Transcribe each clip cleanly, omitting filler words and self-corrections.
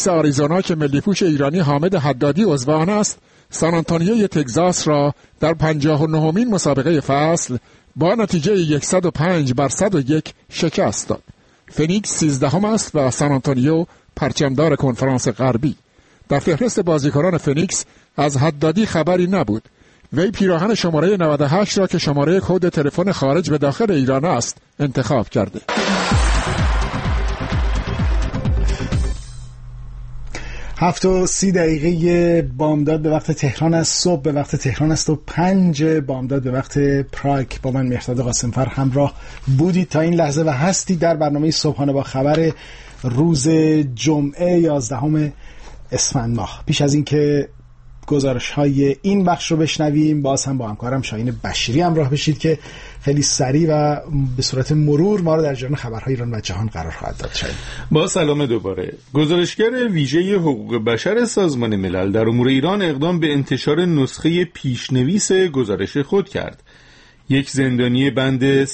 فینیکس آریزونا که ملی‌پوش ایرانی حامد حدادی عضو آن است، سان آنتونیوی تگزاس را در 59مین مسابقه فصل با نتیجه 105-101 شکست داد. فینیکس 13 است و سان آنتونیو پرچمدار کنفرانس غربی. در فهرست بازیکنان فینیکس از حدادی خبری نبود. وی پیراهن شماره 98 را که شماره کد تلفن خارج به داخل ایران است انتخاب کرده. 7:30 بامداد به وقت تهران است، صبح به وقت تهران است و 5 بامداد به وقت پراگ. با من مهرداد قاسمفر همراه بودید تا این لحظه و هستید در برنامه صبحانه با خبر روز جمعه 11 اسفند ماه. پیش از این که گزارش های این بخش رو بشنویم، باز هم با همکارم شاهین بشیری همراه بشید که خیلی سریع و به صورت مرور ما رو در جریان خبرهای ایران و جهان قرار خواهد داد. شاهین، با سلام دوباره. گزارشگر ویژه حقوق بشر سازمان ملل در امور ایران اقدام به انتشار نسخه پیشنویس گزارش خود کرد. یک زندانی بند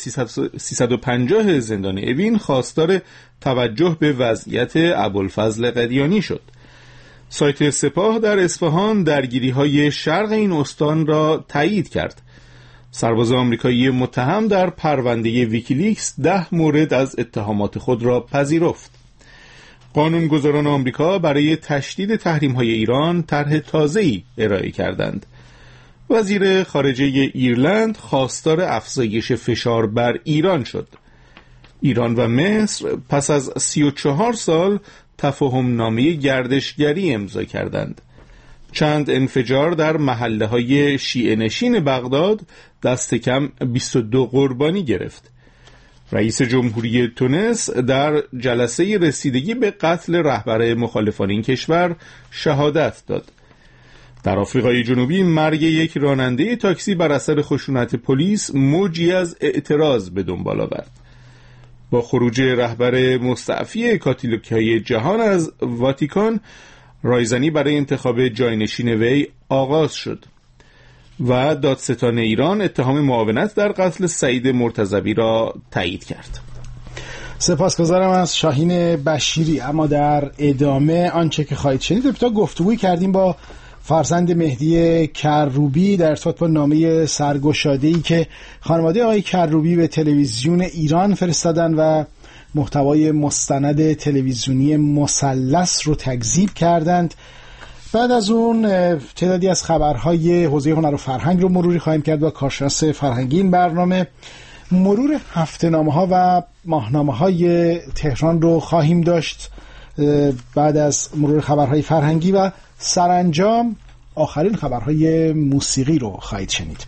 350 زندان اوین خواستار توجه به وضعیت ابوالفضل قدیانی شد. سایت سپاه در اصفهان درگیری‌های شرق این استان را تایید کرد. سرباز آمریکایی متهم در پرونده ویکیلیکس 10 مورد از اتهامات خود را پذیرفت. قانونگذاران آمریکا برای تشدید تحریم‌های ایران طرح تازه‌ای ارائه کردند. وزیر خارجه ایرلند خواستار افزایش فشار بر ایران شد. ایران و مصر پس از 34 سال تفاهم نامه گردشگری امضا کردند. چند انفجار در محله‌های شیعه نشین بغداد دست کم 22 قربانی گرفت. رئیس جمهوری تونس در جلسه رسیدگی به قتل رهبر مخالفان این کشور شهادت داد. در آفریقای جنوبی مرگ یک راننده تاکسی بر اثر خشونت پلیس موجی از اعتراض به دنبال آورد. با خروج رهبر مستعفی کاتولیک‌های جهان از واتیکان، رایزنی برای انتخاب جاینشین وی آغاز شد و دادستان ایران اتهام معاونت در قتل سعید مرتضوی را تایید کرد. سپاسگزارم از شاهین بشیری. اما در ادامه آنچه که خواهید شنید، ابتدا گفتگویی کردیم با فرزند مهدی کروبی در ارتباط با نامه سرگشاده‌ای که خانواده آقای کروبی به تلویزیون ایران فرستادن و محتوای مستند تلویزیونی مثلث رو تکذیب کردند. بعد از اون تعدادی از خبرهای حوزه هنر و فرهنگ رو مروری خواهیم کرد با کارشناس فرهنگی این برنامه. مرور هفته‌نامه‌ها و ماهنامه‌های تهران رو خواهیم داشت بعد از مرور خبرهای فرهنگی و سرانجام آخرین خبرهای موسیقی رو خواهید شنید.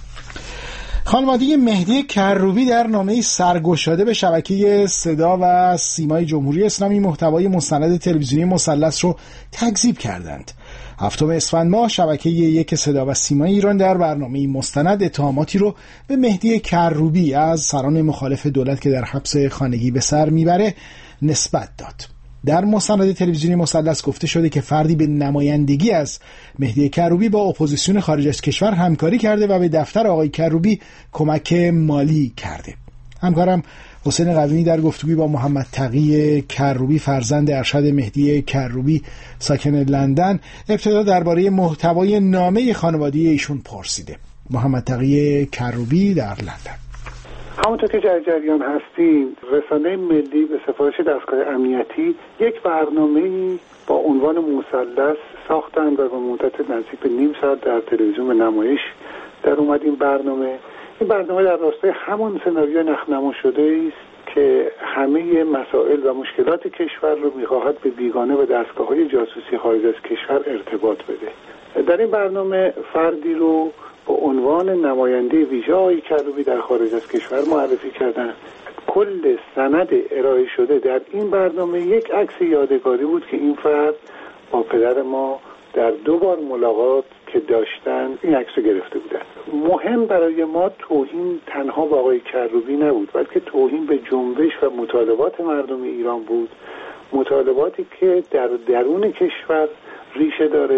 خانواده مهدی کروبی در نامه سرگشاده به شبکه صدا و سیمای جمهوری اسلامی محتوای مستند تلویزیونی مثلث رو تکذیب کردند. 7 اسفند ماه شبکه 1 صدا و سیمای ایران در برنامه مستند اتهاماتی رو به مهدی کروبی از سران مخالف دولت که در حبس خانگی به سر میبره نسبت داد. در مستند تلویزیونی مثلث گفته شده که فردی به نمایندگی از مهدی کروبی با اپوزیسیون خارج از کشور همکاری کرده و به دفتر آقای کروبی کمک مالی کرده. همکارم حسین قویمی در گفتگوی با محمد تقی کروبی فرزند ارشد مهدی کروبی ساکن لندن ابتدا درباره محتوای نامه خانواده ایشون پرسیده. محمد تقی کروبی در لندن: همونطور که جریان هستیم، رسانه ملی به سفارش دستگاه امنیتی یک برنامه‌ای با عنوان مثلث ساختند و به مدت نزدیک به نیم ساعت در تلویزیون به نمایش در اومد. این برنامه در راستای همون سناریوی نخنما شده است که همه مسائل و مشکلات کشور رو می‌خواهد به بیگانه و دستگاه‌های جاسوسی خارج از کشور ارتباط بده. در این برنامه فردی رو با عنوان نماینده ویژه آقای کروبی در خارج از کشور معرفی کردن. کل سند ارائه شده در این برنامه یک عکس یادگاری بود که این فرد با پدر ما در 2 بار ملاقات که داشتن این عکس رو گرفته بودن. مهم برای ما توهین تنها به آقای کروبی نبود، بلکه توهین به جنبش و مطالبات مردم ایران بود، مطالباتی که در درون کشور ریشه داره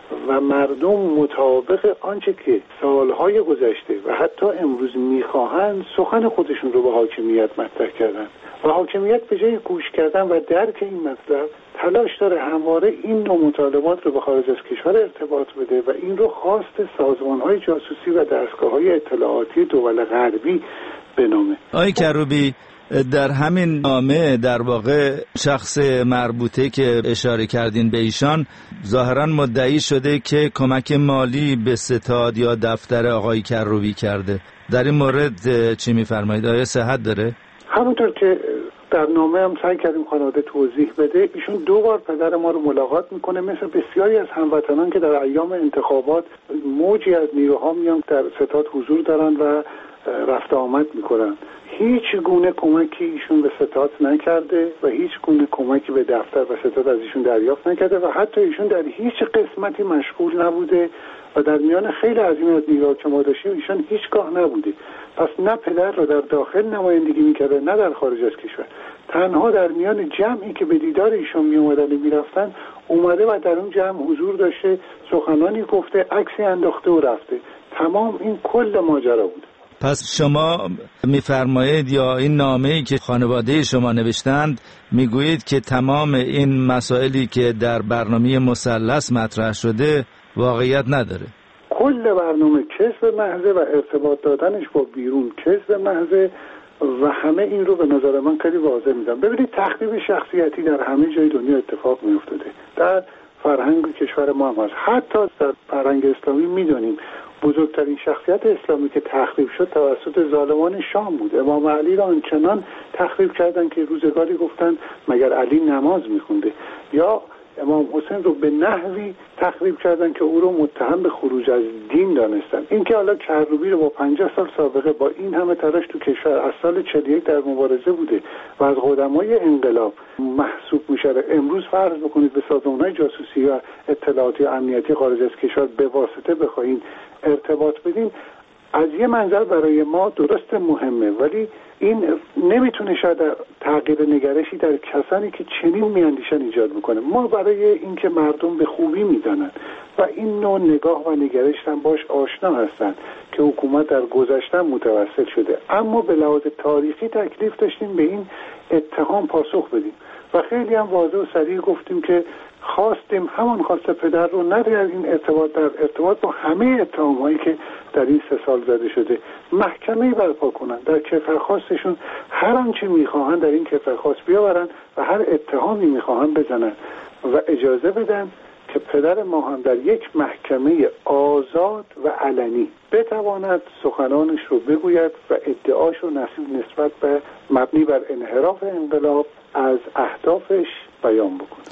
و مردم مطابق آنچه که سالهای گذشته و حتی امروز میخواهند سخن خودشون رو به حاکمیت مطرح کردن و حاکمیت به جای گوش کردن و درک این مطلب تلاش داره همواره این نوع مطالبات رو به خارج از کشور ارتباط بده و این رو خواست سازمان‌های جاسوسی و دستگاه‌های اطلاعاتی دول غربی بنامه. آقای کروبی، در همین نامه در واقع شخص مربوطه که اشاره کردین به ایشان ظاهرا مدعی شده که کمک مالی به ستاد یا دفتر آقای کروبی کرده. در این مورد چی می‌فرمایید؟ آیا صحت داره؟ همونطور که در نامه هم سعی کردیم خانواده توضیح بده، ایشون 2 بار پدر ما رو ملاقات میکنه، مثل بسیاری از هموطنان که در ایام انتخابات موجی از نیروها میان در ستاد حضور دارن و رفت آمد میکنن. هیچ گونه کمکی ایشون به ستاد نکرده و هیچ گونه کمکی به دفتر و ستاد از ایشون دریافت نکرده و حتی ایشون در هیچ قسمتی مشغول نبوده و در میان خیلی عظیم از نیروها که ما داشتیم ایشون هیچگاه نبوده. پس نه پدر رو در داخل نمایندگی میکرده نه در خارج از کشور، تنها در میان جمعی که به دیدار ایشون میومدن و میرفتن اومده و در اون جمع حضور داشته، سخنانی گفته، عکسی انداخته و رفته. تمام این کل ماجرا بود. پس شما میفرمایید یا این نامه‌ای که خانواده شما نوشتند میگویید که تمام این مسائلی که در برنامه مثلث مطرح شده واقعیت نداره؟ کل برنامه کذب محض و ارتباط دادنش با بیرون کذب محض و همه این رو به نظر من خیلی واضح میدم. ببینید تخریب شخصیتی در همه جای دنیا اتفاق میافتاده، در فرهنگ کشور ما هم هست، حتی در فرهنگ اسلامی میدونیم بزرگترین شخصیت اسلامی که تخریب شد توسط ظالمان شام بود. امام علی را آنچنان تخریب کردن که روزگاری گفتن مگر علی نماز میخونده، یا امام حسین رو به نحوی تخریب کردن که او رو متهم به خروج از دین دانستن. این که حالا کروبی رو با 50 سال سابقه با این همه تلاش تو کشور از سال 41 در مبارزه بوده و از قدمای انقلاب محسوب میشه، امروز فرض بکنید به سازمان‌های جاسوسی و اطلاعاتی و امنیتی خارج از کشور به واسطه بخواین ارتباط بدین، از یه منظر برای ما درست مهمه، ولی این نمیتونه شاید تغییر نگرشی در کسانی که چنین میاندیشن ایجاد بکنه. ما برای اینکه مردم به خوبی میدانن و این نوع نگاه و نگرش هم باش آشنا هستن که حکومت در گذشته متوسل شده، اما به لحاظ تاریخی تکلیف داشتیم به این اتهام پاسخ بدیم و خیلی هم واضح و صریح گفتیم که خواستیم همان خواست پدر رو نه در این ارتباط با همه اتهام‌هایی که در این 3 سال زده شده محکمه‌ای برپا کنن، در کفرخواستشون هر آنچه میخواهن در این کفرخواست بیاورن و هر اتهامی میخواهن بزنن و اجازه بدن که پدر ما هم در یک محکمه آزاد و علنی بتواند سخنانش رو بگوید و ادعاش رو نسبت به مبنی بر انحراف انقلاب از اهدافش بیان بکنه.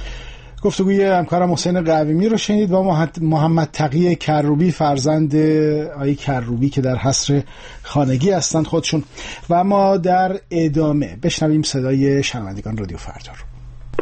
گفتگوی همکارم حسین قویمی رو شنید با محمد تقی کروبی، فرزند آقای کروبی که در حصر خانگی هستند خودشون. و ما در ادامه بشنویم صدای شنوندگان رادیو فردا رو.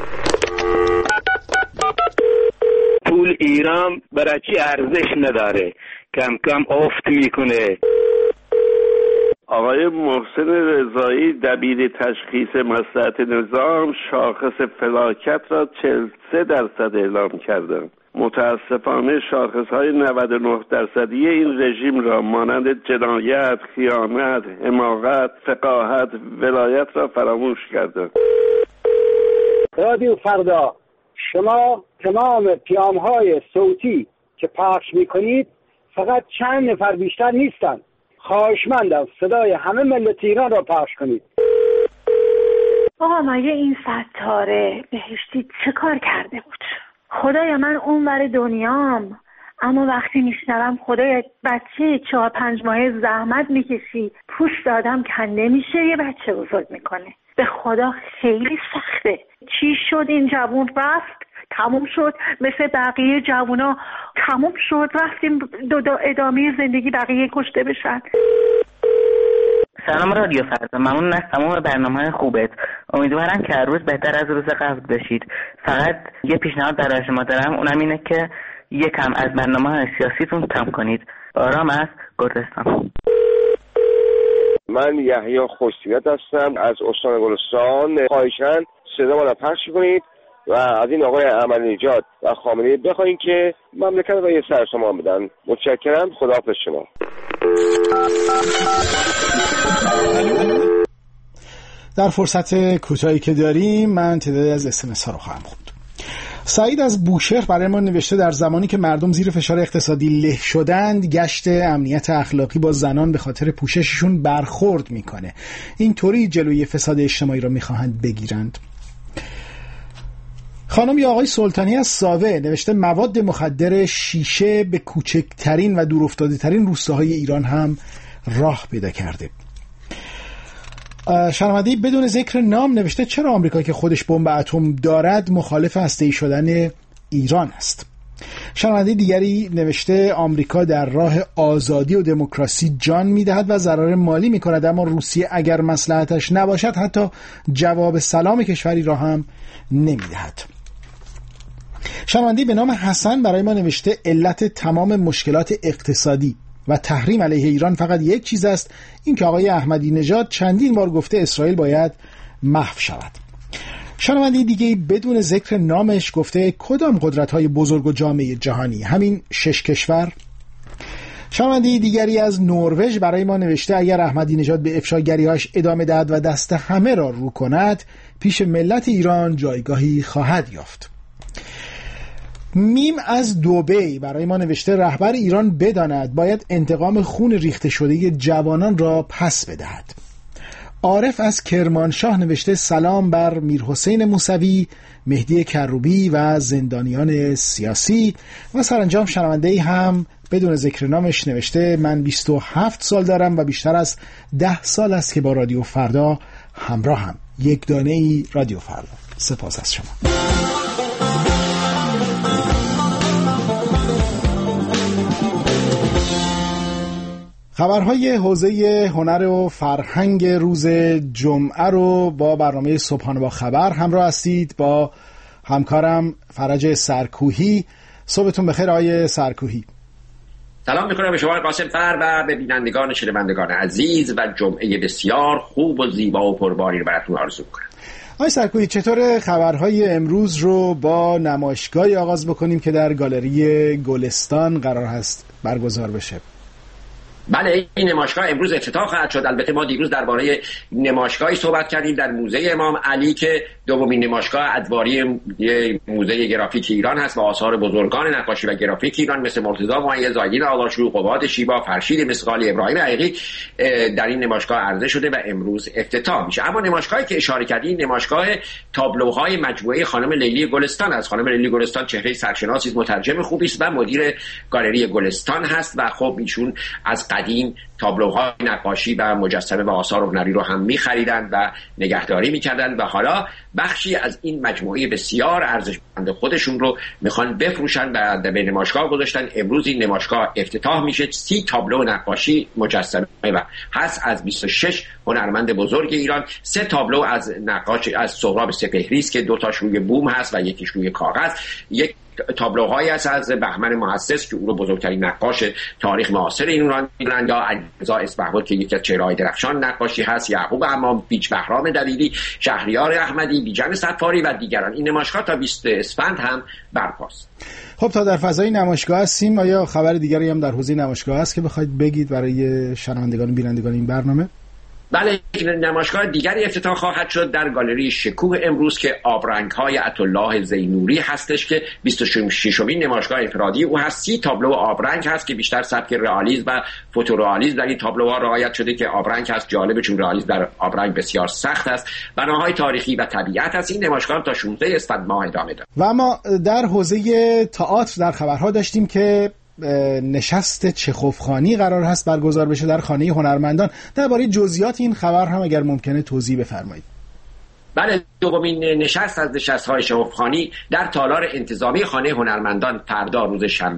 پول ایران برای چی ارزش نداره، کم کم افت میکنه. آقای محسن رضایی دبیر تشخیص مصلحت نظام شاخص فلاکت را 43% اعلام کردند. متاسفانه شاخصهای 99% این رژیم را مانند جنایت، خیانت، حماقت، فقاهت، ولایت را فراموش کردند. رادیو فردا، شما تمام پیام‌های صوتی که پخش می‌کنید فقط چند نفر بیشتر نیستند. خواهشمندم صدای همه ملت ایران را پخش کنید. آقا مگه این ستاره بهشتی چه کار کرده بود؟ خدایا من اونور دنیام، اما وقتی میشنوم خدایا بچه 4-5 ماهه زحمت میکشی، پوست آدم کنده میشه، یه بچه بزرگ میکنه. به خدا خیلی سخته. چی شد این جوون رفت؟ تموم شد، مثل بقیه جوونا تموم شد، رفتیم دو ادامه زندگی بقیه کشته بشن. سلام رادیو فردا، ممنون از تمام برنامه‌های خوبت. امیدوارم که هر روز بهتر از روز قبل بشید. فقط یه پیشنهاد برای شما دارم، اونم اینه که یکم از برنامه‌های سیاسیتون کم کنید. آرام از گلستان. من یحیی خوش‌سیرت هستم از استان گلستان. خواهشاً صدا ما را پخش کنید. و از این آقای احمدی‌نژاد و خامنه‌ای بخواین که مملکت رو یه سرسامان بدن. متشکرم. خداحافظ شما. در فرصت کوتاهی که داریم من تعدادی از SMS ها رو خواهم خوند. سعید از بوشهر برای ما نوشته در زمانی که مردم زیر فشار اقتصادی له شدند، گشت امنیت اخلاقی با زنان به خاطر پوشششون برخورد میکنه. اینطوری جلوی فساد اجتماعی را میخواهند بگیرند. خانم یا آقای سلطانی از ساوه نوشته مواد مخدر شیشه به کوچکترین و دورافتاده‌ترین روستاهای ایران هم راه پیدا کرده. شنونده بدون ذکر نام نوشته چرا آمریکا که خودش بمب اتم دارد مخالف هسته‌ای شدن ایران است. شنونده دیگری نوشته آمریکا در راه آزادی و دموکراسی جان میدهد و ضرر مالی میکند، اما روسیه اگر مصلحتش نباشد حتی جواب سلام کشوری را هم نمیدهد. شنونده به نام حسن برای ما نوشته علت تمام مشکلات اقتصادی و تحریم علیه ایران فقط یک چیز است، این که آقای احمدی نژاد چندین بار گفته اسرائیل باید محو شود. شنونده دیگه بدون ذکر نامش گفته کدام قدرت‌های بزرگ و جامعه جهانی؟ همین 6 کشور. شنونده دیگری از نروژ برای ما نوشته اگر احمدی نژاد به افشاگری‌هاش ادامه دهد و دست همه را رو کند، پیش ملت ایران جایگاهی خواهد یافت. میم از دبی برای ما نوشته رهبر ایران بداند باید انتقام خون ریخته شده جوانان را پس بدهد. عارف از کرمانشاه نوشته سلام بر میرحسین موسوی، مهدی کروبی و زندانیان سیاسی. و سرانجام شنونده هم بدون ذکر نامش نوشته من 27 سال دارم و بیشتر از 10 سال است که با رادیو فردا همراهم. یک دانه ای رادیو فردا. سپاس از شما. خبرهای حوزه هنر و فرهنگ روز جمعه رو با برنامه صبحانه با خبر همراه هستید با همکارم فرج سرکوهی. صبحتون بخیر آقای سرکوهی. سلام میکنم به شما قاسم فر و به بینندگان شنوندگان عزیز و جمعه بسیار خوب و زیبا و پرباری رو براتون آرزو میکنم. آقای سرکوهی چطور خبرهای امروز رو با نمایشگاهی آغاز بکنیم که در گالری گلستان قرار هست برگزار بشه؟ بله این نمایشگاه امروز افتتاح خواهد شد. البته ما دیروز درباره نمایشگاهی صحبت کردیم در موزه امام علی که دومین نمایشگاه ادواری موزه گرافیک ایران هست و آثار بزرگان نقاشی و گرافیک ایران مثل مرتضی ممیز، آیین آقاشو، قباد شیبا، فرشید مسقالی، ابراهیم عقیقی در این نمایشگاه عرضه شده و امروز افتتاح میشه. اما نمایشگاهی که اشاره کردین نمایشگاه تابلوهای مجموعه خانم لیلی گلستان است. خانم لیلی گلستان چهره سرشناسی است، مترجم خوبی است و مدیر گالری گلستان هست و خب ایشون از قدیم تابلوهای نقاشی و مجسمه و آثار هنری رو هم می‌خریدند و نگهداری می‌کردند و حالا بخشی از این مجموعه بسیار ارزشمند خودشون رو میخوان بفروشن و به نمایشگاه گذاشتن. امروز این نمایشگاه افتتاح میشه. 30 تابلو نقاشی مجسمه و هست از 26 هنرمند بزرگ ایران. 3 تابلو از نقاش از سهراب سپهری است که 2 تاش روی بوم هست و یکیش روی کاغذ. یک تابلوهایی است از بهمن محسس که او رو بزرگترین نقاش تاریخ معاصر ایران می‌دونن، یا علیرضا اصبهباد که یکی از چهره‌های درخشان نقاشی هست، یعقوب امام، بیچ بهرام دلیلی، شهریار احمدی، بیژن صفاری و دیگران. این نمایشگاه تا 20 اسفند هم برپاست. خب تا در فضای نمایشگاه هستیم، آیا خبر دیگری هم در حوزه نمایشگاه هست که بخواید بگید برای شنوندگان و بینندگان این برنامه؟ بله نمایشگاه دیگری افتتاح خواهد شد در گالری شکوه امروز که آبرنگ‌های عطاالله زینوری هستش که 26مین نمایشگاه انفرادی او هست. 30 تابلو آبرنگ هست که بیشتر سبک رئالیسم و فوتورئالیسم در این تابلوها رعایت شده که آبرنگ هست جالب چون رئالیسم در آبرنگ بسیار سخت است. بناهای تاریخی و طبیعت هست. این نمایشگاه تا 16 اسفند ماه ادامه دارد. و ما در حوزه تئاتر در خبرها داشتیم که نشست چخوفخانی قرار هست برگزار بشه در خانه هنرمندان. درباره جزئیات این خبر هم اگر ممکنه توضیح بفرمایید. بله دومین نشست از نشست‌های چخوفخانی در تالار انتظامی خانه هنرمندان فردا روز شنبه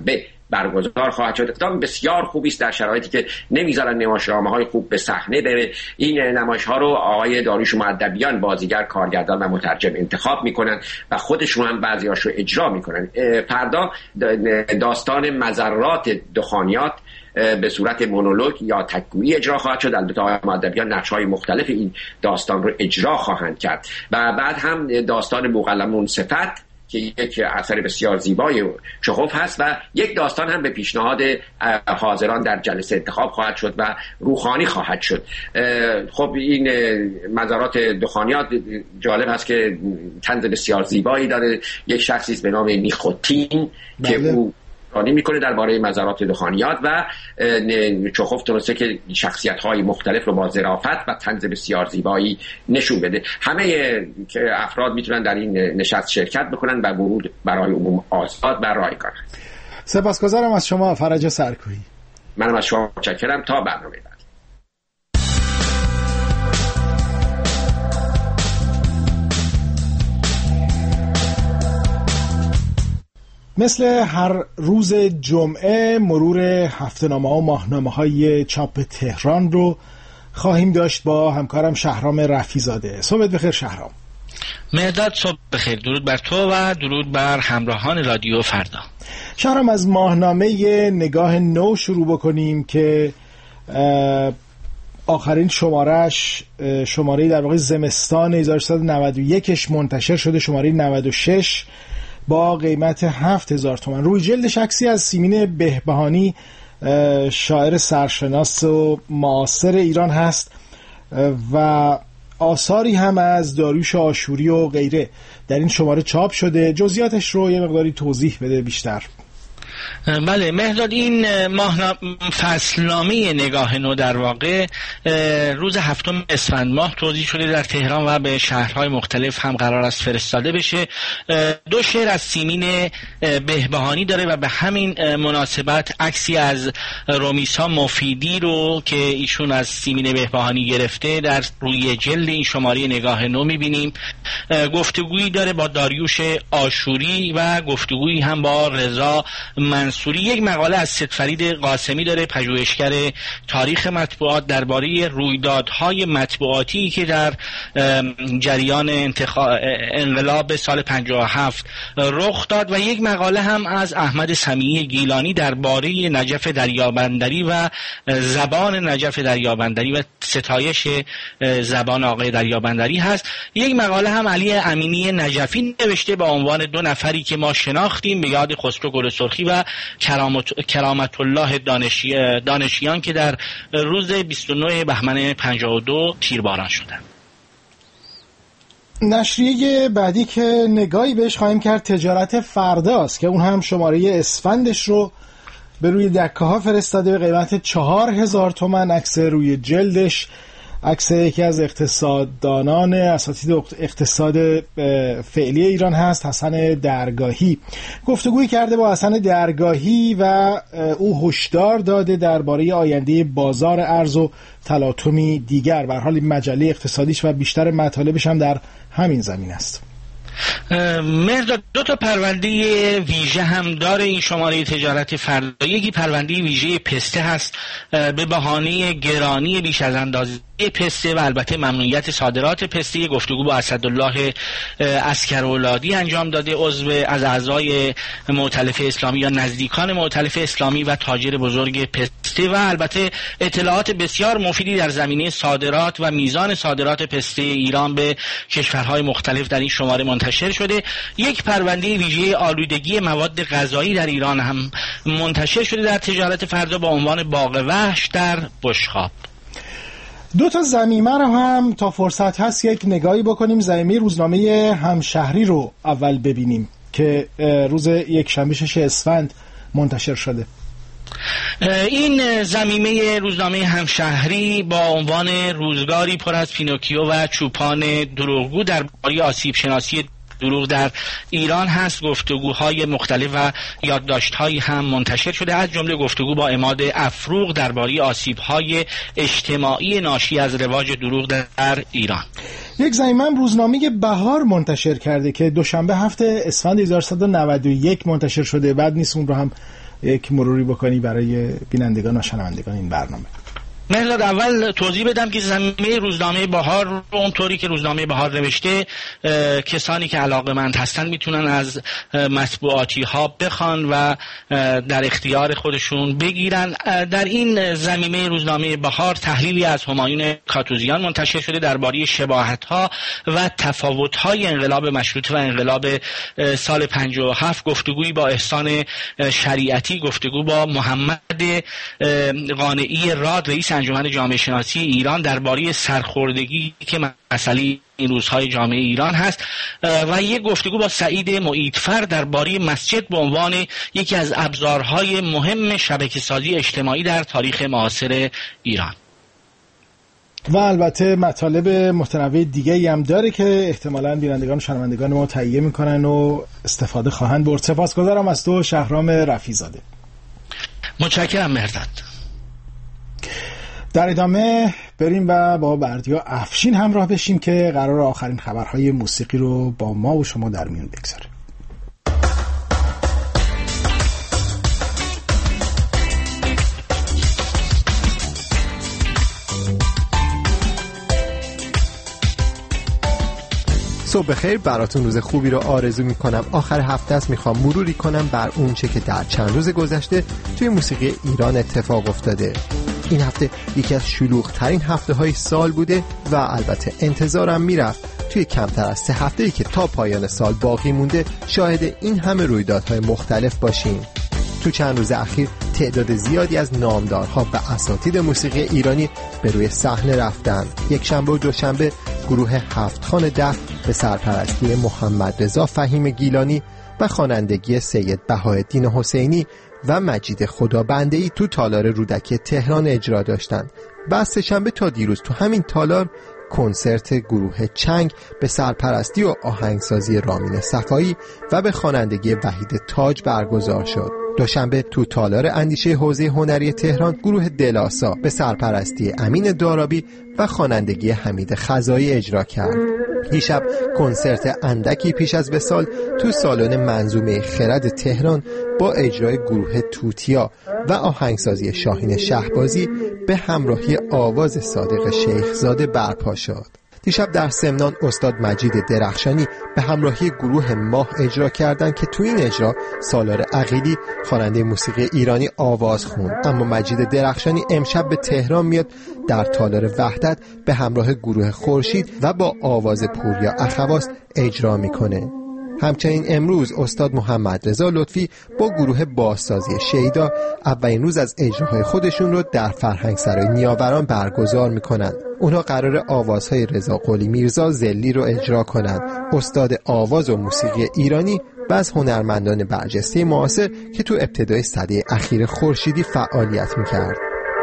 برگزار خواهد شد. اقدام بسیار خوبی است در شرایطی که نمیذارن نمایشنامه‌های خوب به صحنه بره. این نمایش‌ها رو آقای داریوش مؤدبیان بازیگر، کارگردان و مترجم انتخاب میکنن و خودشون هم بعضی‌هاش رو اجرا میکنن. فردا داستان مضرات دخانیات به صورت مونولوگ یا تک‌گویی اجرا خواهد شد. البته آقای مؤدبیان نقش‌های مختلف این داستان رو اجرا خواهند کرد و بعد هم داستان بوقلمون صفت که یک اثر بسیار زیبای چخوف هست و یک داستان هم به پیشنهاد حاضران در جلسه انتخاب خواهد شد و روحانی خواهد شد. خب این مزارات دخانیات جالب هست که طنز بسیار زیبایی داره. یک شخصی است به نام نیخوتین که او رانی میکنه درباره مزارات دخانیات و چخوف تونسته که شخصیت‌های مختلف رو با ظرافت و طنز بسیار زیبایی نشون بده. همه که افراد میتونن در این نشست شرکت بکنن و ورود برای عموم آزاد و رایگان. سپاسگزارم از شما فرج سرکویی. منم از شما متشکرم. تا برنامه بعد. مثل هر روز جمعه مرور هفته‌نامه و ماهنامه‌های چاپ تهران رو خواهیم داشت با همکارم شهرام رفیزاده. صبحت بخیر شهرام. مهرداد صبح بخیر. درود بر تو و درود بر همراهان رادیو فردا. شهرام از ماهنامه نگاه نو شروع بکنیم که آخرین شماره در واقع زمستان 1391ش منتشر شده، شماره 96 با قیمت 7000 تومان. روی جلدش عکسی از سیمین بهبهانی، شاعر سرشناس و معاصر ایران هست و آثاری هم از داریوش آشوری و غیره در این شماره چاپ شده. جزئیاتش رو یه مقداری توضیح بده بیشتر. بله مهرداد، این فصلنامه نگاه نو در واقع روز 7 اسفند ماه توزیع شده در تهران و به شهرهای مختلف هم قرار است فرستاده بشه. 2 شعر از سیمین بهبهانی داره و به همین مناسبت عکسی از رمیسا مفیدی رو که ایشون از سیمین بهبهانی گرفته در روی جلد این شماره نگاه نو میبینیم. گفتگویی داره با داریوش آشوری و گفتگویی هم با رضا منصوری. یک مقاله از سیدفرید قاسمی داره، پژوهشگر تاریخ مطبوعات، درباره رویدادهای مطبوعاتی که در جریان انقلاب سال 57 رخ داد و یک مقاله هم از احمد سمیعی گیلانی درباره نجف دریابندری و زبان نجف دریابندری و ستایش زبان آقای دریابندری هست. یک مقاله هم علی امینی نجفی نوشته با عنوان 2 نفری که ما شناختیم به یاد خسرو گل سرخی و کرامت الله دانشیان که در روز 29 بهمن 52 تیرباران شدند. نشریه بعدی که نگاهی بهش خواهیم کرد تجارت فرداست که اون هم شماره اسفندش رو به روی دکه ها فرستاده به قیمت 4000 تومان. عکس روی جلدش عکس یکی از اقتصاددانان اساتید اقتصاد فعلی ایران هست، حسن درگاهی. گفتگویی کرده با حسن درگاهی و او هشدار داده درباره آینده بازار ارز و تلاطمی دیگر. به هر حال مجله اقتصادیش و بیشتر مطالبش هم در همین زمین است. مهرداد 2 پرونده ویژه هم داره این شماره تجارت فردا. یکی پرونده ویژه پسته هست به بهانه گرانی بیش از اندازه پسته و البته ممنوعیت صادرات پسته. گفتگو با اسدالله عسکرولادی انجام داده، عضو از اعضای مؤتلفه اسلامی یا نزدیکان مؤتلفه اسلامی و تاجر بزرگ پسته و البته اطلاعات بسیار مفیدی در زمینه صادرات و میزان صادرات پسته ایران به کشورهای مختلف در این شماره منتشر شده. یک پرونده ویژه آلودگی مواد غذایی در ایران هم منتشر شده در تجارت فردا با عنوان باغ وحش در بشخاب. 2 ضمیمه رو هم تا فرصت هست یک نگاهی بکنیم. ضمیمه روزنامه همشهری رو اول ببینیم که روز یکشنبه 6 اسفند منتشر شده. این ضمیمه روزنامه همشهری با عنوان روزگاری پر از پینوکیو و چوپان دروغگو درباره آسیب شناسی دروغ در ایران هست. گفتگوهای مختلف و یادداشت‌هایی هم منتشر شده، از جمله گفتگو با عماد افروغ درباره آسیب‌های اجتماعی ناشی از رواج دروغ در ایران. یک ضمیمه روزنامه بهار منتشر کرده که دوشنبه 7 اسفند 1391 منتشر شده. بعد نیست اون رو هم یک مروری بکنی برای بینندگان و شنوندگان این برنامه. مهلاد، اول توضیح بدم که زمینه روزنامه بهار رو اونطوری که روزنامه بهار نوشته کسانی که علاقه‌مند هستن میتونن از مطبوعاتی ها بخوان و در اختیار خودشون بگیرن. در این زمینه روزنامه بهار تحلیلی از همایون کاتوزیان منتشر شده درباره شباهت ها و تفاوت های انقلاب مشروطه و انقلاب سال 57، گفتگویی با احسان شریعتی، گفتگو با محمد قانعی راد رئیس انجمن جامعه شناسی ایران درباره سرخوردگی که مسئله این روزهای جامعه ایران هست و یک گفتگو با سعید معیدفر درباره مسجد به عنوان یکی از ابزارهای مهم شبکه‌سازی اجتماعی در تاریخ معاصر ایران. و البته مطالب متنوع دیگه‌ای هم داره که احتمالاً بینندگان و شنوندگان ما تهیه میکنن و استفاده خواهند برد. سپاسگزارم از تو شهرام رفیع‌زاده. متشکرم مهرداد. در ادامه بریم و با بردیا افشین همراه بشیم که قرار آخرین خبرهای موسیقی رو با ما و شما در میون بگذاره. صبح بخیر براتون، روز خوبی رو آرزو میکنم. آخر هفته است، میخوام مروری کنم بر اون چه که در چند روز گذشته توی موسیقی ایران اتفاق افتاده. این هفته یکی از شلوغ‌ترین هفته‌های سال بوده و البته انتظارم میرفت توی کمتر از 3 هفته‌ای که تا پایان سال باقی مونده شاهد این همه رویدادهای مختلف باشیم. تو چند روز اخیر تعداد زیادی از نامدارها و اساتید موسیقی ایرانی به روی صحنه رفتن. یک شنبه و دوشنبه گروه هفتخوان دف به سرپرستی محمد رضا فهیم گیلانی و خوانندگی سید بهاءالدین حسینی و مجید خدابنده‌ای تو تالار رودکی تهران اجرا داشتند. و سه‌شنبه تا دیروز تو همین تالار کنسرت گروه چنگ به سرپرستی و آهنگسازی رامین صفایی و به خوانندگی وحید تاج برگزار شد. دوشنبه تو تالار اندیشه حوزه هنری تهران گروه دلاسا به سرپرستی امین دارابی و خوانندگی حمید خزایی اجرا کرد. دیشب کنسرت اندکی پیش از وصال تو سالن منظومه خرد تهران با اجرای گروه توتیا و آهنگسازی شاهین شهبازی به همراهی آواز صادق شیخزاده برپا شد. دیشب در سمنان استاد مجید درخشانی به همراهی گروه ماه اجرا کردند که تو این اجرا سالار عقیلی خواننده موسیقی ایرانی آواز خوند. اما مجید درخشانی امشب به تهران میاد در تالار وحدت به همراه گروه خورشید و با آواز پوریا اخواس اجرا میکنه. همچنین امروز استاد محمد رضا لطفی با گروه بازسازی شیدا اولین روز از اجراهای خودشون رو در فرهنگسرای نیاوران برگزار میکنند. اونها قرار آوازهای رضا قلی میرزا زلی رو اجرا کنند. استاد آواز و موسیقی ایرانی و از هنرمندان برجسته معاصر که تو ابتدای سده اخیر خورشیدی فعالیت میکرد.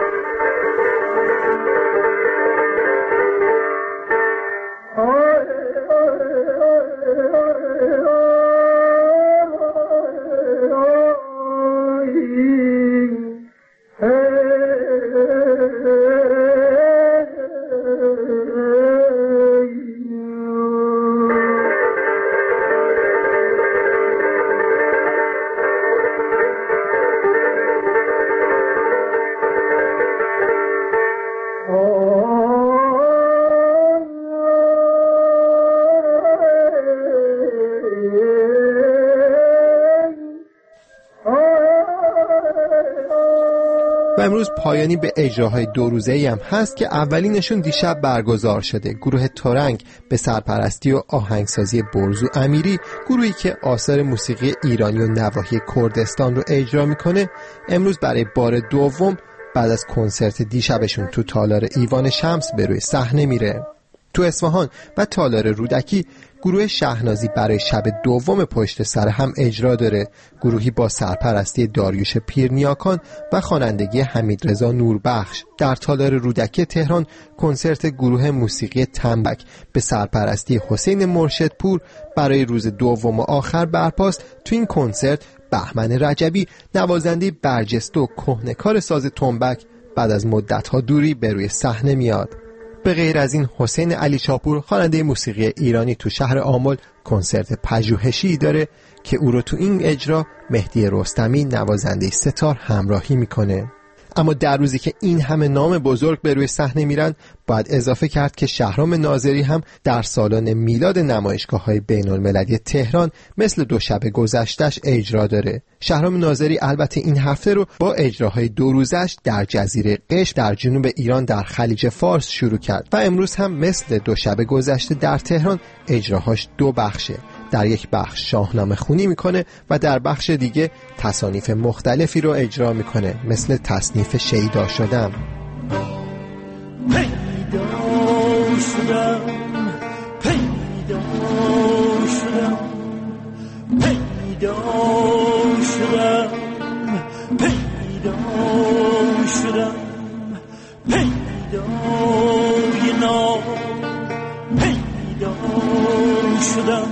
و امروز پایانی به اجراهای 2 روزه‌ای هم هست که اولینشون دیشب برگزار شده. گروه ترنگ به سرپرستی و آهنگسازی برزو امیری، گروهی که آثار موسیقی ایرانی و نواحی کردستان رو اجرا میکنه، امروز برای بار دوم بعد از کنسرت دیشبشون تو تالار ایوان شمس به روی صحنه میره. تو اصفهان و تالار رودکی گروه شهنازی برای شب دوم پشت سر هم اجرا داره. گروهی با سرپرستی داریوش پیرنیاکان و خوانندگی حمیدرضا نوربخش. در تالار رودکی تهران کنسرت گروه موسیقی تنبک به سرپرستی حسین مرشدپور برای روز دوم و آخر برپاست. تو این کنسرت بهمن رجبی، نوازنده برجسته و کهنه‌کار ساز تنبک، بعد از مدت‌ها دوری به روی صحنه میاد. به غیر از این حسین علی چاپور خواننده موسیقی ایرانی تو شهر آمل کنسرت پژوهشی داره که او رو تو این اجرا مهدی رستمی نوازنده ستار همراهی میکنه. اما در روزی که این همه نام بزرگ به روی صحنه میرن باید اضافه کرد که شهرام ناظری هم در سالن میلاد نمایشگاه‌های بین‌المللی تهران مثل دو شب گذشته‌اش اجرا داره. شهرام ناظری البته این هفته رو با اجراهای 2 روزش در جزیره قشم در جنوب ایران در خلیج فارس شروع کرد و امروز هم مثل دو شب گذشته در تهران اجراهاش 2 بخشه. در یک بخش شاهنامه خونی میکنه و در بخش دیگه تصانیف مختلفی رو اجرا میکنه مثل تصنیف شیدا شدم. پیدا شدم پیدا شدم پیدا شدم پیدا شدم پیدای نام پیدا شدم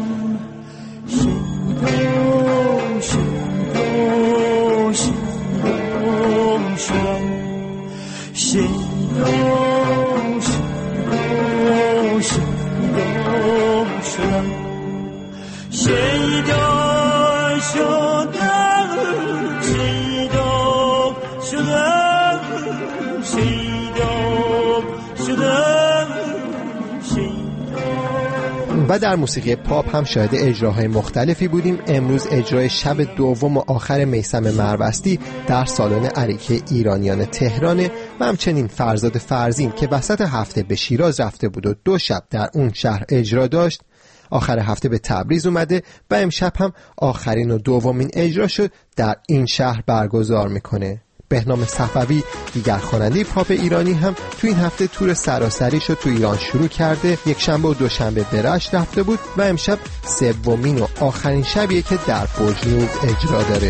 و در موسیقی پاپ هم شاهد اجراهای مختلفی بودیم. امروز اجرای شب دوم و آخر میثم مروستی در سالن اریکه ایرانیان تهران و همچنین فرزاد فرزین که وسط هفته به شیراز رفته بود و 2 شب در اون شهر اجرا داشت آخر هفته به تبریز اومده و امشب هم آخرین و دومین اجرا شد در این شهر برگزار میکنه. بهنام صفوی دیگر خواننده پاپ ایرانی هم تو این هفته تور سراسری شد تو ایران شروع کرده. یک شنبه و دوشنبه به رشت رفته بود و امشب 3مین و آخرین شبیه که در برج اجرا داره.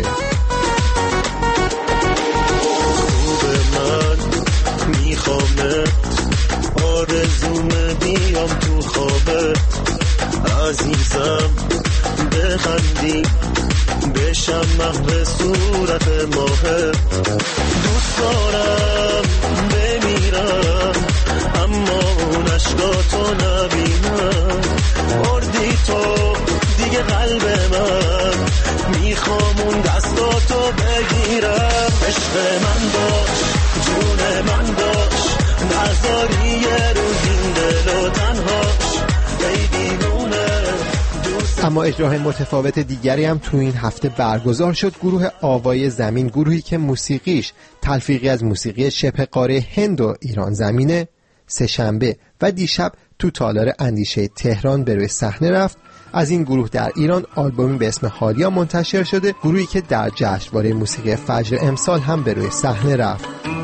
من میخوامت آرزوم بیام تو خوابت عزیزم بخندی بشم مهر صورت ماهت دوست دارم بمیرم اما اون عشقاتو نبینم بردی تو دیگه قلب من میخوام اون دستاتو بگیرم عشق من باش جون من باش نذاری یه روز این دل و تنهاش ای دیوونه. اما اجراهای متفاوت دیگری هم تو این هفته برگزار شد. گروه آوای زمین، گروهی که موسیقیش تلفیقی از موسیقی شبه قاره هند و ایران زمینه، سه‌شنبه و دیشب تو تالار اندیشه تهران به روی صحنه رفت. از این گروه در ایران آلبومی به اسم حالیا منتشر شده، گروهی که در جشنواره موسیقی فجر امسال هم به روی صحنه رفت.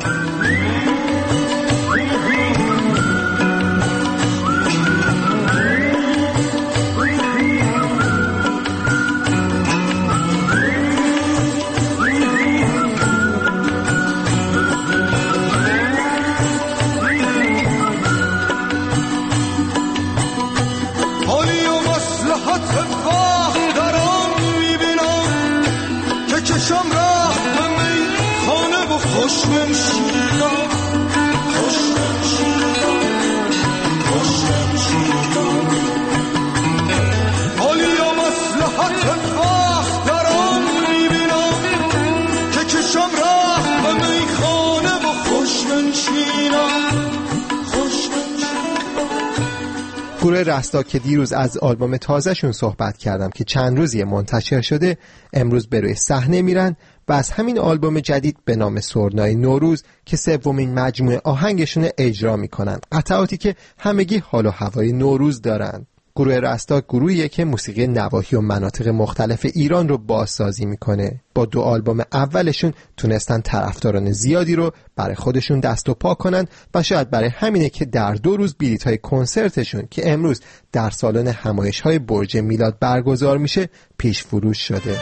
گروه رستا که دیروز از آلبوم تازهشون صحبت کردم که چند روزی منتشر شده امروز به روی صحنه میرن و از همین آلبوم جدید به نام سرنای نوروز که 3مین مجموعه آهنگشون اجرا میکنن، قطعاتی که همگی حال و هوای نوروز دارن. گروه رستا گروهیه که موسیقی نواحی و مناطق مختلف ایران رو بازسازی میکنه. با 2 آلبوم اولشون تونستن طرفداران زیادی رو برای خودشون دست و پا کنن و شاید برای همینه که در 2 روز بلیط‌های کنسرتشون که امروز در سالن همایش‌های برج میلاد برگزار میشه پیش فروش شده.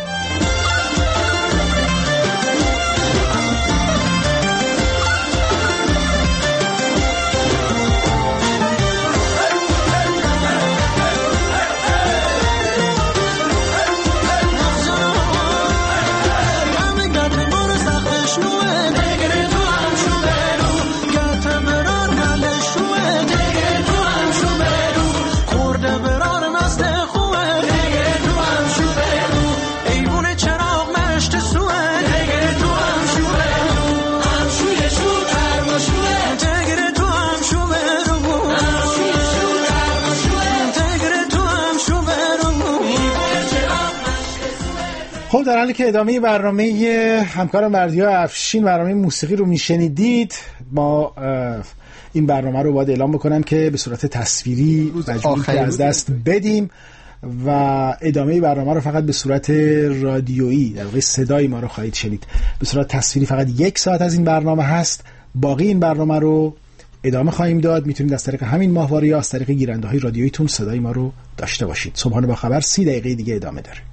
خب در حالی که ادامه برنامه همکارم بردیا افشین برنامه موسیقی رو میشنیدید، ما این برنامه رو باید اعلام بکنم که به صورت تصویری مجبوریم که از دست بدیم و ادامه برنامه رو فقط به صورت رادیویی، در واقع صدای ما رو خواهید شنید. به صورت تصویری فقط 1 ساعت از این برنامه هست. باقی این برنامه رو ادامه خواهیم داد. میتونید از طریق همین ماهواره یا از طریق گیرنده‌های رادیوییتون صدای ما رو داشته باشید. صبحانه با خبر 30 دقیقه دیگه ادامه داره.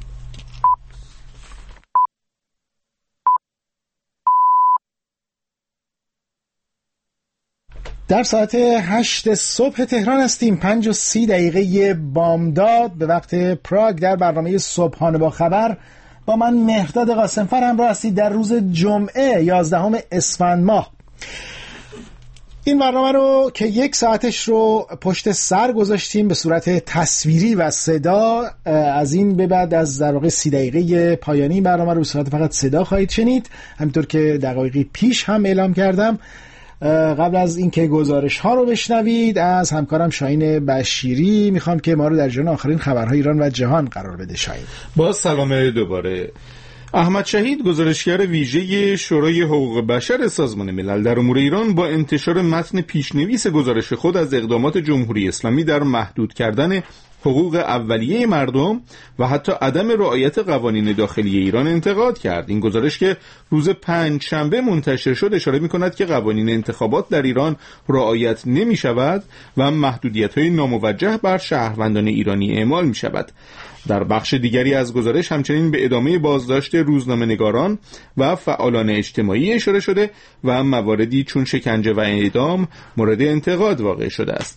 در ساعت 8 صبح تهران هستیم، 5:30 بامداد به وقت پراگ. در برنامه صبحانه با خبر با من مهرداد قاسمفر همراه هستید در روز جمعه 11 اسفند ماه. این برنامه رو که 1 ساعتش رو پشت سر گذاشتیم به صورت تصویری و صدا، از این به بعد از در واقع 30 دقیقه پایانی این برنامه رو به صورت فقط صدا خواهید شنید، همینطور که دقایقی پیش هم اعلام کردم. قبل از اینکه گزارش ها رو بشنوید از همکارم شاهین بشیری میخوام که ما رو در جریان آخرین خبرهای ایران و جهان قرار بده. شاهین، با سلام دوباره. احمد شهید، گزارشگر ویژه شورای حقوق بشر سازمان ملل در امور ایران، با انتشار متن پیشنویس گزارش خود از اقدامات جمهوری اسلامی در محدود کردن حقوق اولیه مردم و حتی عدم رعایت قوانین داخلی ایران انتقاد کرد. این گزارش که روز پنجشنبه منتشر شد اشاره می‌کند که قوانین انتخابات در ایران رعایت نمی‌شود و محدودیت‌های ناموجه بر شهروندان ایرانی اعمال می‌شود. در بخش دیگری از گزارش همچنین به ادامه بازداشت روزنامه‌نگاران و فعالان اجتماعی اشاره شده و مواردی چون شکنجه و اعدام مورد انتقاد واقع شده است.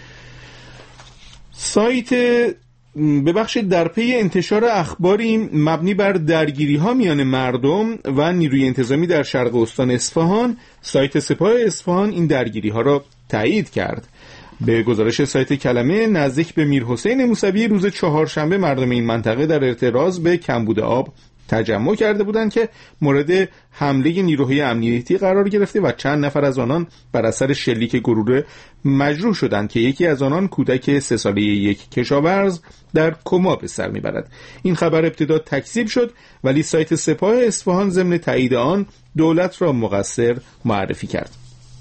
سایت در پی انتشار اخباری مبنی بر درگیری‌ها میان مردم و نیروی انتظامی در شرق استان اصفهان، سایت سپاه اصفهان این درگیری‌ها را تایید کرد. به گزارش سایت کلمه، نزدیک به میرحسین موسوی روز چهارشنبه مردم این منطقه در اعتراض به کمبود آب تجمع کرده بودند که مورد حمله نیروهای امنیتی قرار گرفته و چند نفر از آنان بر اثر شلیک گلوله مجروح شدند که یکی از آنان کودک 3 ساله یک کشاورز در کما به سر میبرد. این خبر ابتدا تکذیب شد ولی سایت سپاه اصفهان ضمن تایید آن دولت را مقصر معرفی کرد.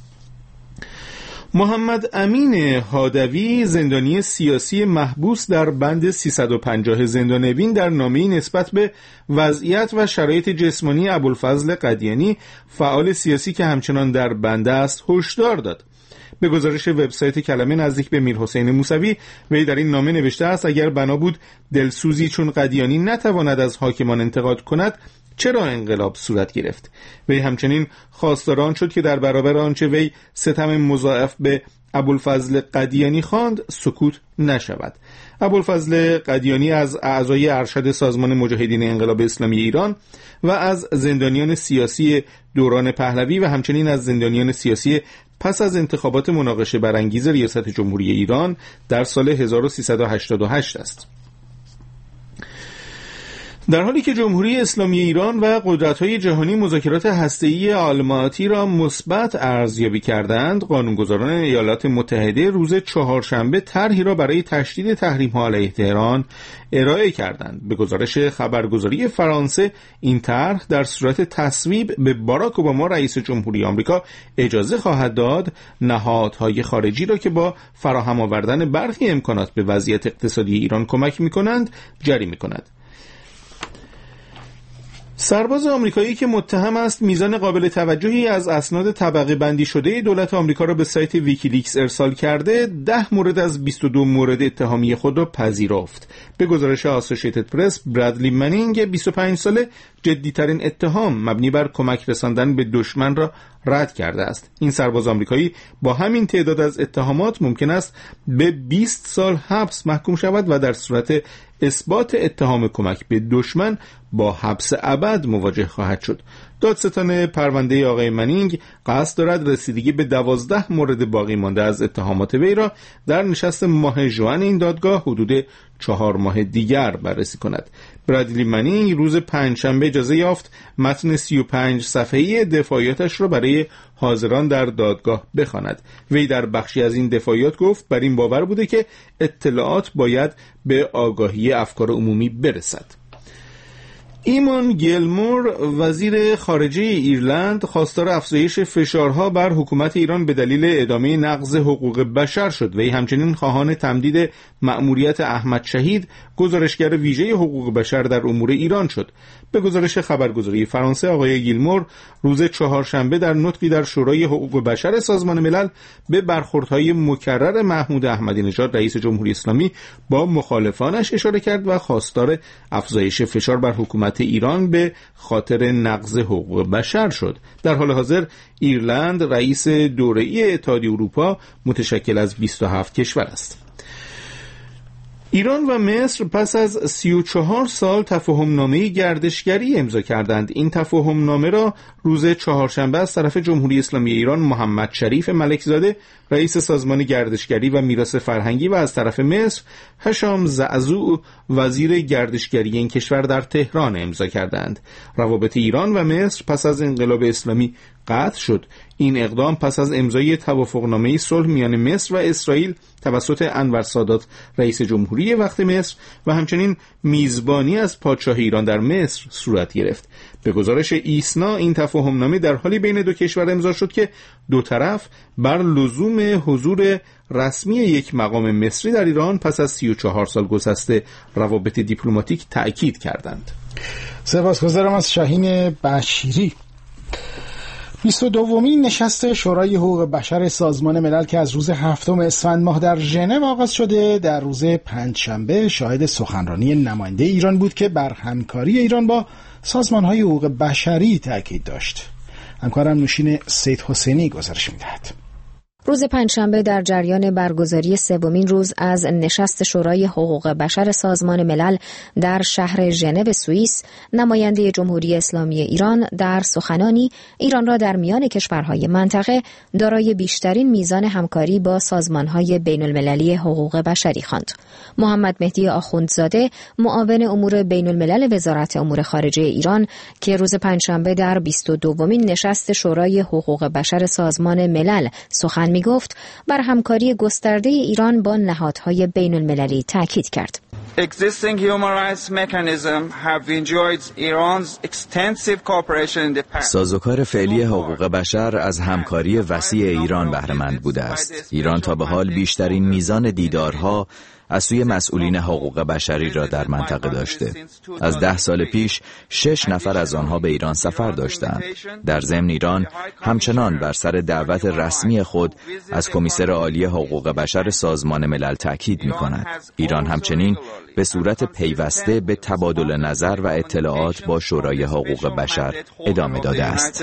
محمد امین هادوی، زندانی سیاسی محبوس در بند 350 زندان اوین، در نامه‌ای نسبت به وضعیت و شرایط جسمانی ابوالفضل قدیانی، فعال سیاسی که همچنان در بند است، هشدار داد. به گزارش وبسایت کلمه، نزدیک به میرحسین موسوی، وی در این نامه نوشته است اگر بنا بود دلسوزی چون قدیانی نتواند از حاکمان انتقاد کند، چرا انقلاب صورت گرفت؟ وی همچنین خواستار آن شد که در برابر آنچه وی ستم مضاعف به ابوالفضل قدیانی خواند سکوت نشود. ابوالفضل قدیانی از اعضای ارشد سازمان مجاهدین انقلاب اسلامی ایران و از زندانیان سیاسی دوران پهلوی و همچنین از زندانیان سیاسی پس از انتخابات مناقشه برانگیز ریاست جمهوری ایران در سال 1388 است. در حالی که جمهوری اسلامی ایران و قدرت‌های جهانی مذاکرات هسته‌ای آلماتی را مثبت ارزیابی کردند، قانونگذاران ایالات متحده روز چهارشنبه طرحی را برای تشدید تحریم‌ها علیه تهران ارائه کردند. به گزارش خبرگزاری فرانسه، این طرح در صورت تصویب به باراک اوباما رئیس جمهوری آمریکا اجازه خواهد داد نهادهای خارجی را که با فراهم آوردن برخی امکانات به وضعیت اقتصادی ایران کمک می‌کنند جریمه کند. سرباز آمریکایی که متهم است میزان قابل توجهی از اسناد طبقه بندی شده دولت آمریکا را به سایت ویکیلیکس ارسال کرده، 10 مورد از 22 مورد اتهامی خود را پذیرفت. به گزارش آسوشیتد پرس، برادلی منینگ 25 ساله جدیترین اتهام مبنی بر کمک رساندن به دشمن را رد کرده است. این سرباز آمریکایی با همین تعداد از اتهامات ممکن است به 20 سال حبس محکوم شود و در صورت اثبات اتهام کمک به دشمن با حبس ابد مواجه خواهد شد. دادستان پرونده آقای منینگ قصد دارد رسیدگی به 12 مورد باقی مانده از اتهامات وی را در نشست ماه ژوئن این دادگاه حدود 4 ماه دیگر بررسی کند. برادلی منینگ روز پنجشنبه اجازه یافت متن 35 صفحه‌ای دفاعیاتش را برای حاضران در دادگاه بخواند. وی در بخشی از این دفاعیات گفت بر این باور بوده که اطلاعات باید به آگاهی افکار عمومی برسد. ایمان گیلمور وزیر خارجه ایرلند خواستار افزایش فشارها بر حکومت ایران به دلیل ادامه نقض حقوق بشر شد. وی همچنین خواهان تمدید مأموریت احمد شهید گزارشگر ویژه حقوق بشر در امور ایران شد. به گزارش خبرگزاری فرانسه، آقای گیلمور روز چهارشنبه در نطقی در شورای حقوق بشر سازمان ملل به برخوردهای مکرر محمود احمدی نژاد رئیس جمهوری اسلامی با مخالفانش اشاره کرد و خواستار افزایش فشار بر حکومت ایران به خاطر نقض حقوق بشر شد. در حال حاضر ایرلند رئیس دوره‌ای اتحادیه اروپا متشکل از 27 کشور است. ایران و مصر پس از 34 سال تفاهمنامه گردشگری امضا کردند. این تفاهمنامه را روز چهارشنبه از طرف جمهوری اسلامی ایران محمد شریف ملکزاده رئیس سازمان گردشگری و میراث فرهنگی و از طرف مصر هشام زعزوع وزیر گردشگری این کشور در تهران امضا کردند. روابط ایران و مصر پس از انقلاب اسلامی قطع شد. این اقدام پس از امضای توافقنامه صلح میان مصر و اسرائیل توسط انور سادات رئیس جمهوری وقت مصر و همچنین میزبانی از پادشاه ایران در مصر صورت گرفت. به گزارش ایسنا این تفاهمنامه در حالی بین دو کشور امضا شد که دو طرف بر لزوم حضور رسمی یک مقام مصری در ایران پس از 34 سال گذشته روابط دیپلماتیک تأکید کردند. سپاسگزارم از شاهین بشیری. 22مین نشست شورای حقوق بشر سازمان ملل که از روز 7 اسفند ماه در ژنو آغاز شده در روز پنجشنبه شاهد سخنرانی نماینده ایران بود که بر همکاری ایران با سازمان‌های حقوق بشری تاکید داشت. همکارم نوشین سید حسینی گزارش می‌دهد. روز پنجشنبه در جریان برگزاری سومین روز از نشست شورای حقوق بشر سازمان ملل در شهر ژنو سوئیس، نماینده جمهوری اسلامی ایران در سخنانی ایران را در میان کشورهای منطقه دارای بیشترین میزان همکاری با سازمانهای بین المللی حقوق بشری خواند. محمد مهدی آخوندزاده، معاون امور بین الملل وزارت امور خارجه ایران که روز پنجشنبه در 22مین نشست شورای حقوق بشر سازمان ملل سخن میگفت، بر همکاری گسترده ایران با نهادهای بین المللی تاکید کرد. Existing human rights mechanism have enjoyed Iran's extensive cooperation in the past. سازوکار فعلی حقوق بشر از همکاری وسیع ایران بهره مند بوده است. ایران تا به حال بیشترین میزان دیدارها از سوی مسئولین حقوق بشری را در منطقه داشته. از 10 سال پیش 6 نفر از آنها به ایران سفر داشتند. در ضمن ایران همچنان بر سر دعوت رسمی خود از کمیسر عالی حقوق بشر سازمان ملل تاکید می‌کند. ایران همچنین به صورت پیوسته به تبادل نظر و اطلاعات با شورای حقوق بشر ادامه داده است.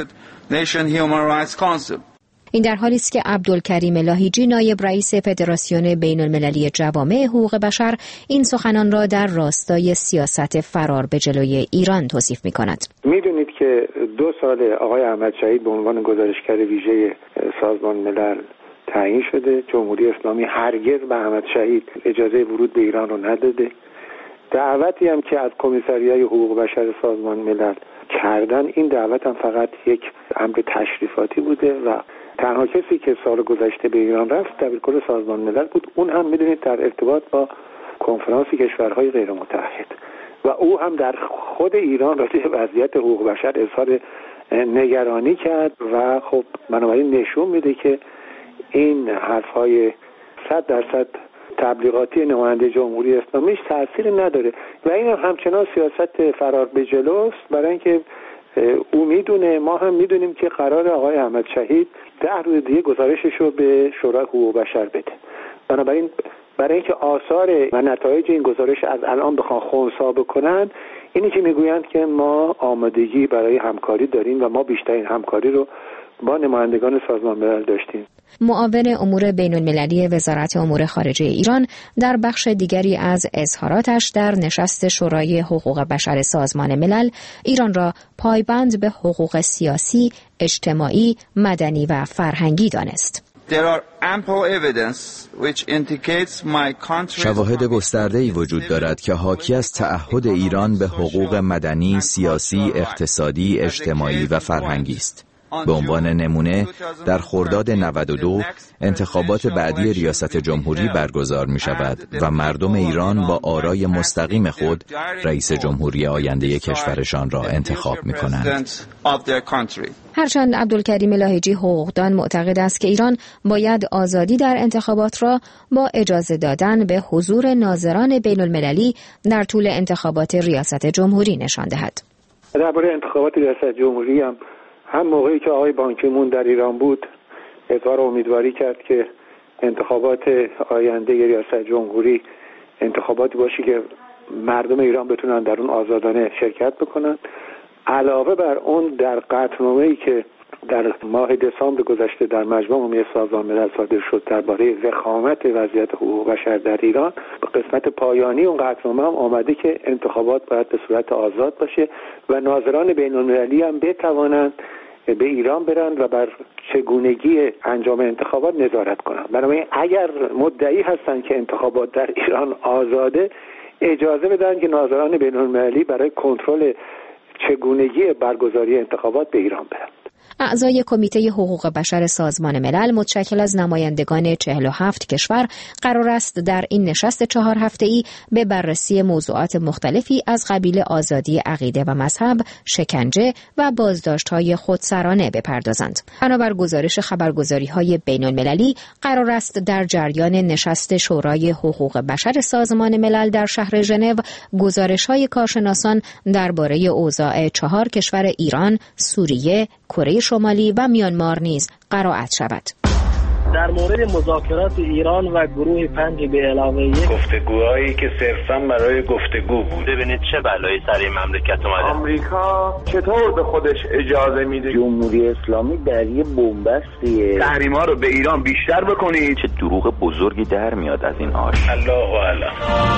این در حالی است که عبدالکریم لاهیجی، نایب رئیس فدراسیون بین المللی جوامع حقوق بشر، این سخنان را در راستای سیاست فرار به جلوی ایران توصیف می‌کند. می‌دونید که 2 سال آقای احمد شهید به عنوان گزارشگر ویژه سازمان ملل تعیین شده. جمهوری اسلامی هرگز به احمد شهید اجازه ورود به ایران رو نداده. دعوتی هم که از کمیسریای حقوق بشر سازمان ملل کردن، این دعوت هم فقط یک امر تشریفاتی بوده و تنها کسی که سال گذشته به ایران رفت دبیرکل سازمان ملل بود. اون هم میدونید در ارتباط با کنفرانس کشورهای غیر متحد و او هم در خود ایران راجع به وضعیت حقوق بشر اظهار نگرانی کرد و خب بنابراین نشون میده که این حرفهای 100% تبلیغاتی نماینده جمهوری اسلامی تأثیری نداره و این هم همچنان سیاست فرار به جلوست، برای اینکه او میدونه، ما هم میدونیم که قرار آقای احمد شهید 10 روز دیگه گزارشش رو به شورای حقوق بشر بده. بنابراین برای اینکه آثار و نتایج این گزارش از الان بخوان خنثی بکنن، اینی که میگویند که ما آمادگی برای همکاری داریم و ما بیشترین همکاری رو با نمایندگان سازمان ملل داشتیم. معاون امور بین المللی وزارت امور خارجه ایران در بخش دیگری از اظهاراتش در نشست شورای حقوق بشر سازمان ملل ایران را پایبند به حقوق سیاسی، اجتماعی، مدنی و فرهنگی دانست. شواهد گسترده‌ای وجود دارد که حاکی از تعهد ایران به حقوق مدنی، سیاسی، اقتصادی، اجتماعی و فرهنگی است. به عنوان نمونه در خرداد 92 انتخابات بعدی ریاست جمهوری برگزار می شود و مردم ایران با آرای مستقیم خود رئیس جمهوری آینده کشورشان را انتخاب می کنند. هرچند عبدالکریم لاهیجی حقوقدان معتقد است که ایران باید آزادی در انتخابات را با اجازه دادن به حضور ناظران بین المللی در طول انتخابات ریاست جمهوری نشان دهد. درباره انتخابات ریاست جمهوری هم موقعی که آقای بان کی مون در ایران بود اظهار امیدواری کرد که انتخابات آینده ریاست جمهوری انتخاباتی باشه که مردم ایران بتونن در اون آزادانه شرکت بکنن. علاوه بر اون در قطعنامه‌ای که در ماه دسامبر گذشته در مجمع عمومی سازمان ملل صادر شد درباره ضخامت وضعیت حقوق بشر در ایران، به قسمت پایانی اون قطعنامه هم آمده که انتخابات باید به صورت آزاد باشه و ناظران بین‌المللی هم بتوانند به ایران برن و بر چگونگی انجام انتخابات نظارت کنن. بنابراین اگر مدعی هستن که انتخابات در ایران آزاده، اجازه بدن که ناظران بین‌المللی برای کنترل چگونگی برگزاری انتخابات به ایران برن. اعضای کمیته حقوق بشر سازمان ملل متشکل از نمایندگان 47 کشور قرار است در این نشست 4 هفته‌ای به بررسی موضوعات مختلفی از قبیل آزادی عقیده و مذهب، شکنجه و بازداشت‌های خودسرانه بپردازند. بنابر گزارش خبرگزاری‌های بین‌المللی قرار است در جریان نشست شورای حقوق بشر سازمان ملل در شهر ژنو گزارش‌های کارشناسان درباره اوضاع 4 کشور ایران، سوریه، کره شمالی و میانمار نیز قرائت شود. در مورد مذاکرات ایران و گروه 5 به علاوه 1 گفتگوهایی که صرفاً برای گفتگو بود. ببینید چه بلایی سر این مملکت اومده. آمریکا چطور به خودش اجازه میده جمهوری اسلامی در یه بنبستیه تحریما رو به ایران بیشتر بکنید؟ چه دروغ بزرگی در میاد از این آش. الله اعلم.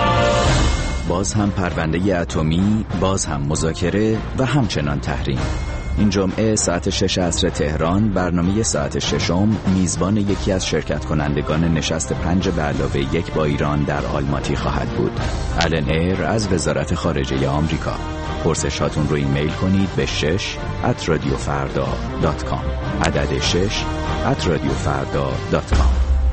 باز هم پرونده اتمی، باز هم مذاکره و همچنان تحریم. این جمعه ساعت 6 عصر تهران برنامه ساعت 6 میزبان یکی از شرکت کنندگان نشست 5 به علاوه 1 با ایران در آلماتی خواهد بود. آلن ایر از وزارت خارجه آمریکا. پرسشاتون رو ایمیل کنید به 6@radiofarda.com. عدد 6@radiofarda.com.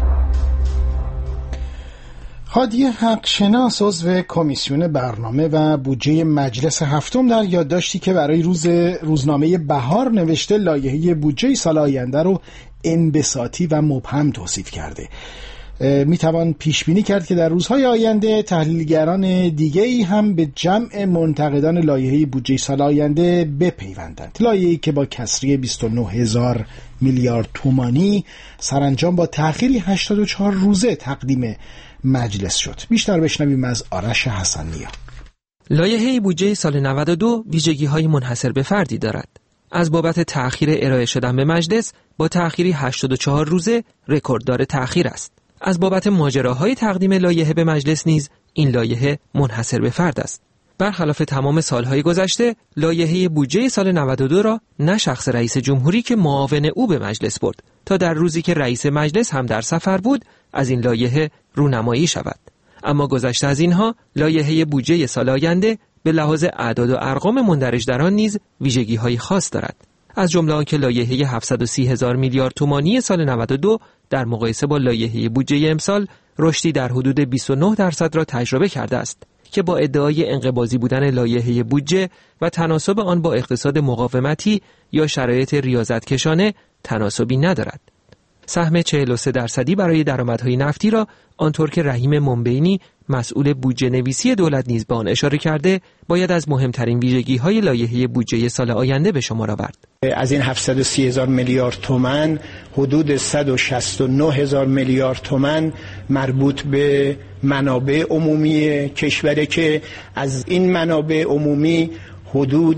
هادی حقشناس عضو کمیسیون برنامه و بودجه مجلس هفتم در یادداشتی که برای روزنامه بهار نوشته لایحه بودجه سال آینده رو انبساطی و مبهم توصیف کرده. میتوان پیش بینی کرد که در روزهای آینده تحلیلگران دیگه‌ای هم به جمع منتقدان لایحه بودجه سال آینده بپیوندند. لایحه‌ای که با کسری 29,000 میلیارد تومانی سرانجام با تأخیری 84 روزه تقدیم مجلس شد. بیشتر بشنویم از آرش حسن‌نیا. لایحه بودجه سال 92 ویژگی‌های منحصر به فردی دارد. از بابت تأخیر ارائه شدن به مجلس با تأخیری 84 روزه رکورددار تأخیر است. از بابت ماجراهای تقدیم لایحه به مجلس نیز این لایحه منحصر به فرد است. برخلاف تمام سالهای گذشته، لایحه بودجه سال 92 را نه شخص رئیس جمهوری که معاون او به مجلس برد تا در روزی که رئیس مجلس هم در سفر بود از این لایحه رونمایی شود. اما گذشته از اینها، لایحه بودجه سال آینده به لحاظ اعداد و ارقام مندرج در آن نیز ویژگی‌های خاص دارد. از جمله آنکه لایحه 730,000 میلیارد تومانی سال 92 در مقایسه با لایحه بودجه امسال رشدی در حدود 29% را تجربه کرده است که با ادعای انقباضی بودن لایحه بودجه و تناسب آن با اقتصاد مقاومتی یا شرایط ریاضتکشانه تناسبی ندارد. سهم 43% برای درآمدهای نفتی را آنطور که رحیم منبینی مسئول بودجه نویسی دولت نیز به آن اشاره کرده باید از مهمترین ویژگی‌های لایحه بودجه سال آینده به شمار آورد. از این 730,000 میلیارد تومان حدود 169,000 میلیارد تومان مربوط به منابع عمومی کشوره که از این منابع عمومی حدود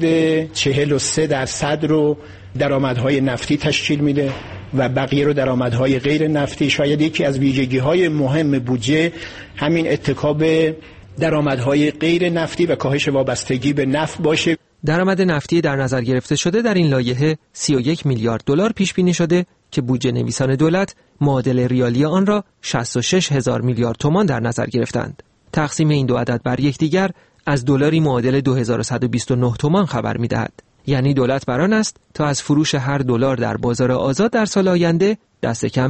43% رو درآمدهای نفتی تشکیل میده و بقیه رو درآمدهای غیر نفتی. شاید یکی از ویژگی‌های مهم بودجه همین اتکا به درآمدهای غیر نفتی و کاهش وابستگی به نفت باشه. درآمد نفتی در نظر گرفته شده در این لایحه 31 میلیارد دلار پیش بینی شده که بودجه نویسان دولت معادل ریالی آن را 66,000 میلیارد تومان در نظر گرفتند. تقسیم این دو عدد بر یکدیگر از دلاری معادل 2129 تومان خبر می‌دهد. یعنی دولت بران است تا از فروش هر دلار در بازار آزاد در سال آینده دست کم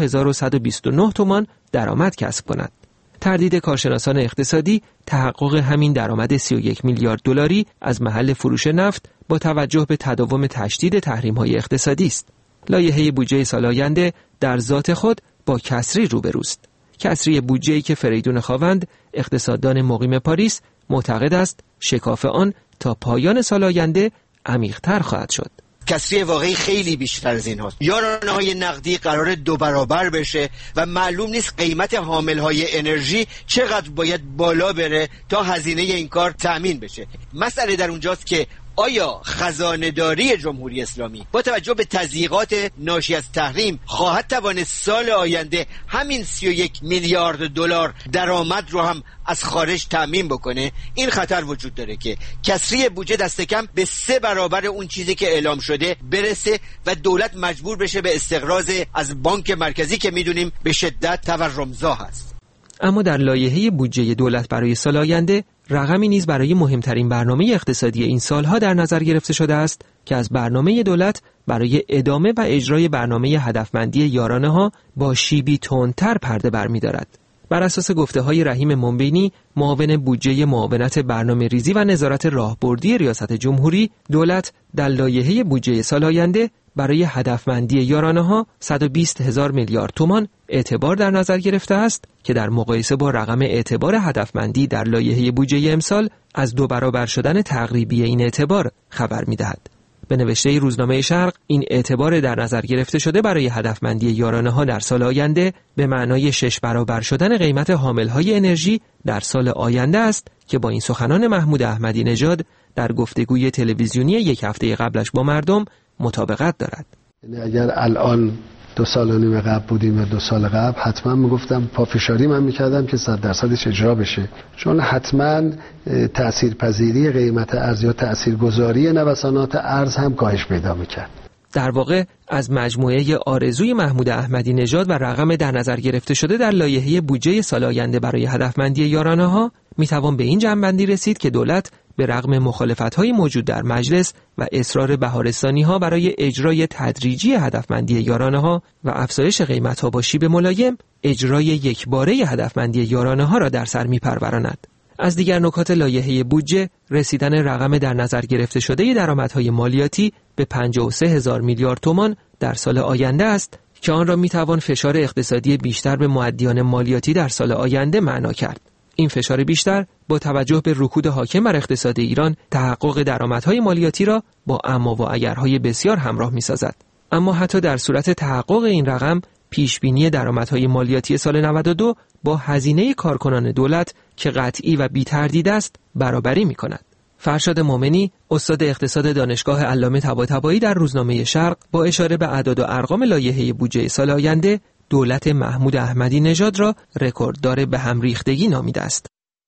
2129 تومان درآمد کسب کند. تردید کارشناسان اقتصادی تحقق همین درآمد 31 میلیارد دلاری از محل فروش نفت با توجه به تداوم تشدید تحریم‌های اقتصادی است. لایحه بودجه سال آینده در ذات خود با کسری روبروست. کسری بودجه‌ای که فریدون خاوند، اقتصاددان مقیم پاریس، معتقد است شکاف آن تا پایان سال آینده عمیق‌تر خواهد شد. کسری واقعی خیلی بیشتر از این هاست. یارانه‌های نقدی قرار 2 برابر بشه و معلوم نیست قیمت حامل‌های انرژی چقدر باید بالا بره تا هزینه این کار تأمین بشه. مسئله در اونجاست که آیا خزانه‌داری جمهوری اسلامی با توجه به تضییقات ناشی از تحریم خواهد توانست سال آینده همین 31 میلیارد دلار درآمد رو هم از خارج تامین بکنه؟ این خطر وجود داره که کسری بودجه دست کم به 3 برابر اون چیزی که اعلام شده برسه و دولت مجبور بشه به استقراض از بانک مرکزی که میدونیم به شدت تورمزا هست. اما در لایحه بودجه دولت برای سال آینده رقمی نیز برای مهمترین برنامه اقتصادی این سالها در نظر گرفته شده است که از برنامه دولت برای ادامه و اجرای برنامه هدفمندی یارانه‌ها با شیبی تندتر پرده برمی‌دارد. بر اساس گفته‌های رحیم منبینی، معاون بودجه معاونت برنامه‌ریزی و نظارت راهبردی ریاست جمهوری، دولت در لایحه بودجه سال آینده برای هدفمندی یارانه‌ها 120,000 میلیارد تومان اعتبار در نظر گرفته است که در مقایسه با رقم اعتبار هدفمندی در لایحه بودجه امسال از 2 برابر شدن تقریبی این اعتبار خبر می‌دهد. به نوشته روزنامه شرق، این اعتبار در نظر گرفته شده برای هدفمندی یارانه‌ها در سال آینده به معنای 6 برابر شدن قیمت حامل‌های انرژی در سال آینده است که با این سخنان محمود احمدی نژاد در گفتگوی تلویزیونی 1 هفته قبلش با مردم مطابقت دارد. یعنی اگر الان 2 سال و نیم قبل بودیم و 2 سال قبل حتما میگفتم پافشاری من میکردم که 100% اجرا بشه، چون حتما تاثیرپذیری قیمت ارز یا تاثیرگذاری نوسانات ارز هم کاهش پیدا میکرد. در واقع از مجموعه آرزوی محمود احمدی نژاد و رقم در نظر گرفته شده در لایحه بودجه سال آینده برای هدفمندی یارانه‌ها میتوان به این جمع‌بندی رسید که دولت به رغم مخالفت‌های موجود در مجلس و اصرار بهارستانی‌ها برای اجرای تدریجی هدفمندی یارانه‌ها و افزایش قیمت‌ها با شیب ملایم، اجرای یکباره هدفمندی یارانه‌ها را در سر می‌پروراند. از دیگر نکات لایحه بودجه، رسیدن رقم در نظر گرفته شده درآمدهای مالیاتی به 53,000 میلیارد تومان در سال آینده است که آن را می‌توان فشار اقتصادی بیشتر به مؤدیان مالیاتی در سال آینده معنا کرد. این فشار بیشتر با توجه به رکود حاکم بر اقتصاد ایران تحقق درآمدهای مالیاتی را با اما و اگرهای بسیار همراه می‌سازد. اما حتی در صورت تحقق این رقم، پیشبینی درآمدهای مالیاتی سال 92 با هزینه کارکنان دولت که قطعی و بی‌تردید است برابری می‌کند. فرشاد مومنی، استاد اقتصاد دانشگاه علامه طباطبایی در روزنامه شرق، با اشاره به اعداد و ارقام لایحه بودجه سال آینده دولت محمود احمدی نژاد را رکورددار به هم ریختگی نامیده است.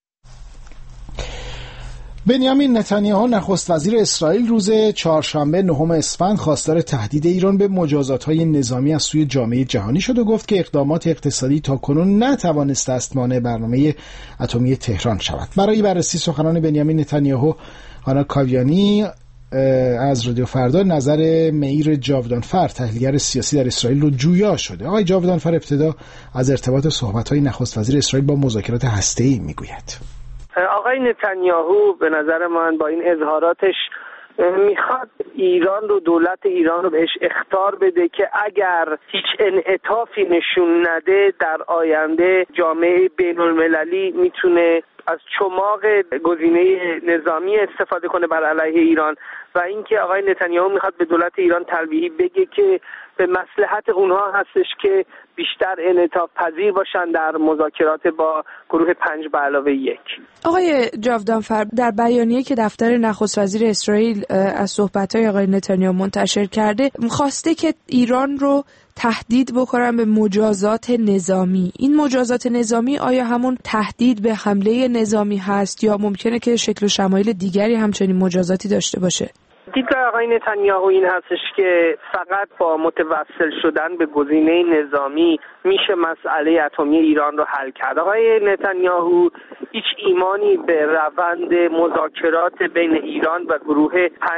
بنیامین نتانیاهو نخست وزیر اسرائیل روز چهارشنبه 9 اسفند خواستار تهدید ایران به مجازات‌های نظامی از سوی جامعه جهانی شد و گفت که اقدامات اقتصادی تاکنون نتوانسته است مانع برنامه اتمی تهران شود. برای بررسی سخنان بنیامین نتانیاهو، آنا کاویانی از رادیو فردا نظر مئیر جاودانفر، تحلیلگر سیاسی در اسرائیل، رو جویا شده. آقای جاودانفر ابتدا از ارتباط صحبت‌های نخست وزیر اسرائیل با مذاکرات هسته‌ای میگوید. آقای نتانیاهو به نظر من با این اظهاراتش میخواد ایران رو، دولت ایران رو بهش اخطار بده که اگر هیچ انعطافی نشون نده در آینده جامعه بین المللی میتونه از چماق گزینه نظامی استفاده کنه بر علیه ایران، و اینکه آقای نتانیاهو میخواد به دولت ایران تلویحی بگه که به مصلحت اونها هستش که بیشتر انعطاف پذیر باشن در مذاکرات با گروه 5+1. آقای جاودانفر، در بیانیه‌ای که دفتر نخست وزیر اسرائیل از صحبت‌های آقای نتانیاهو منتشر کرده، خواسته که ایران رو تهدید بکنن به مجازات نظامی. این مجازات نظامی آیا همون تهدید به حمله نظامی هست یا ممکنه که شکل و شمایل دیگری همچنین مجازاتی داشته باشه؟ دیدگاه آقای نتانیاهو این هستش که فقط با متوسل شدن به گزینه نظامی میشه مسئله اتمی ایران رو حل کرد. آقای نتانیاهو هیچ ایمانی به روند مذاکرات بین ایران و گروه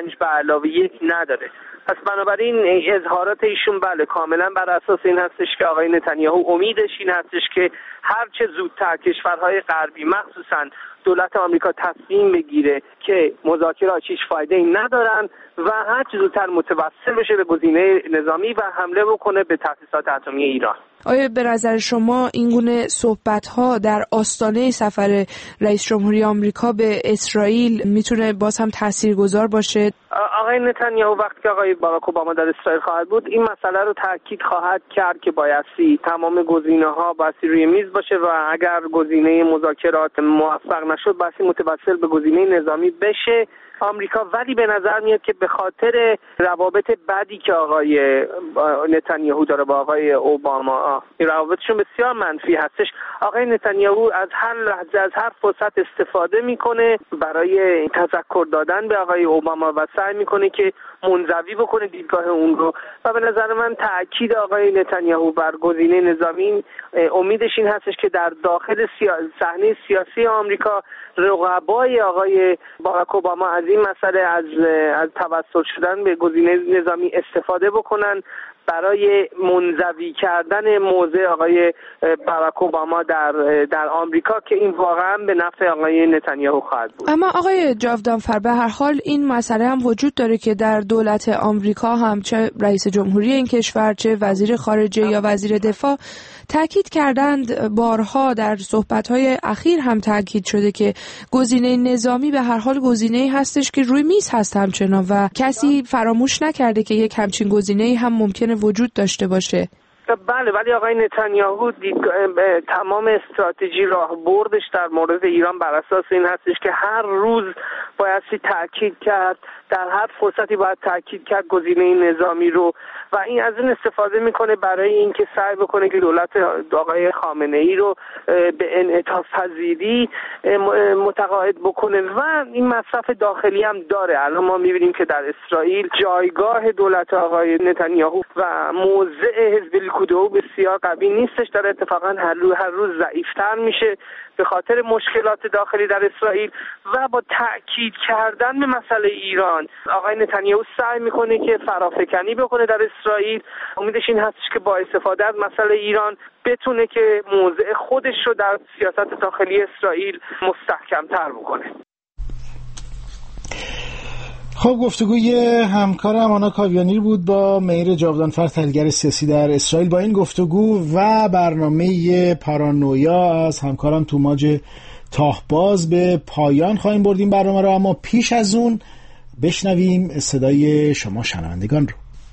5+1 نداره. پس بنابراین اظهارات ایشون بله کاملا بر اساس این هستش که آقای نتانیاهو امیدش این هستش که هر چه زودتر کشورهای غربی مخصوصاً دولت آمریکا تصمیم بگیره که مذاکرات هیچ فایده‌ای ندارن و هر چه زودتر متوسل بشه به گزینه نظامی و حمله بکنه به تأسیسات اتمی ایران. آیا به نظر شما این گونه صحبت‌ها در آستانه سفر رئیس جمهوری آمریکا به اسرائیل میتونه باز هم تاثیرگذار باشه؟ آقای نتانیاهو وقتی که آقای باراک اوباما در اسرائیل خواهد بود این مسئله رو تاکید خواهد کرد که بایستی تمام گزینه‌ها بایستی روی میز باشه و اگر گزینه مذاکرات موفق نشد بایستی متوسل به گزینه نظامی بشه آمریکا. ولی به نظر میاد که به خاطر روابط بدی که آقای نتانیاهو داره با آقای اوباما این روابطشون بسیار منفی هستش، آقای نتانیاهو از هر لحظه از هر فرصت استفاده میکنه برای تذکر دادن به آقای اوباما و سعی میکنه که منزوی بکنه دیدگاه اون رو و به نظر من تأکید آقای نتانیاهو بر گزینه نظامی امیدش این هستش که در داخل صحنه سیاسی آمریکا رقبای آقای باراک اوباما از این مسئله از توسل شدن به گزینه نظامی استفاده بکنن برای منزوی کردن موضع آقای باراک اوباما در آمریکا که این واقعا به نفع آقای نتانیاهو خواهد بود. اما آقای جاودانفر به هر حال این مسئله هم وجود داره که در دولت آمریکا هم چه رئیس جمهوری این کشور چه وزیر خارجه یا وزیر دفاع تاکید کردند، بارها در صحبت‌های اخیر هم تاکید شده که گزینه نظامی به هر حال گزینه‌ای هستش که روی میز هست همچنان و کسی فراموش نکرده که یک همچین گزینه‌ای هم ممکنه وجود داشته باشه. بله، ولی آقای نتانیاهو تمام استراتژی راهبردش در مورد ایران بر اساس این هستش که هر روز بایستی تاکید کرد، در هر فرصتی باید تاکید کرد گزینه نظامی رو و این از این استفاده میکنه برای اینکه سعی بکنه که دولت آقای خامنه ای رو به انعطاف پذیری متقاعد بکنه و این مصرف داخلی هم داره. الان ما میبینیم که در اسرائیل جایگاه دولت آقای نتانیاهو و موضع حزب لیکود بسیار قوی نیستش، داره اتفاقا هر روز ضعیفتر میشه به خاطر مشکلات داخلی در اسرائیل و با تأکید کردن به مسئله ایران آقای نتانیاهو سعی میکنه که فرافکنی بکنه در اسرائیل. امیدش این هستش که با استفاده از مسئله ایران بتونه که موضع خودش رو در سیاست داخلی اسرائیل مستحکم‌تر بکنه. خب گفتگوی همکارم آنا کاویانی بود با مهیر جاودانفر، تحلیلگر سیاسی در اسرائیل. با این گفتگو و برنامه پارانویا از همکارم توماج تاهباز به پایان خواهیم بردیم برنامه رو، اما پیش از اون بشنویم صدای شما شنوندگان رو.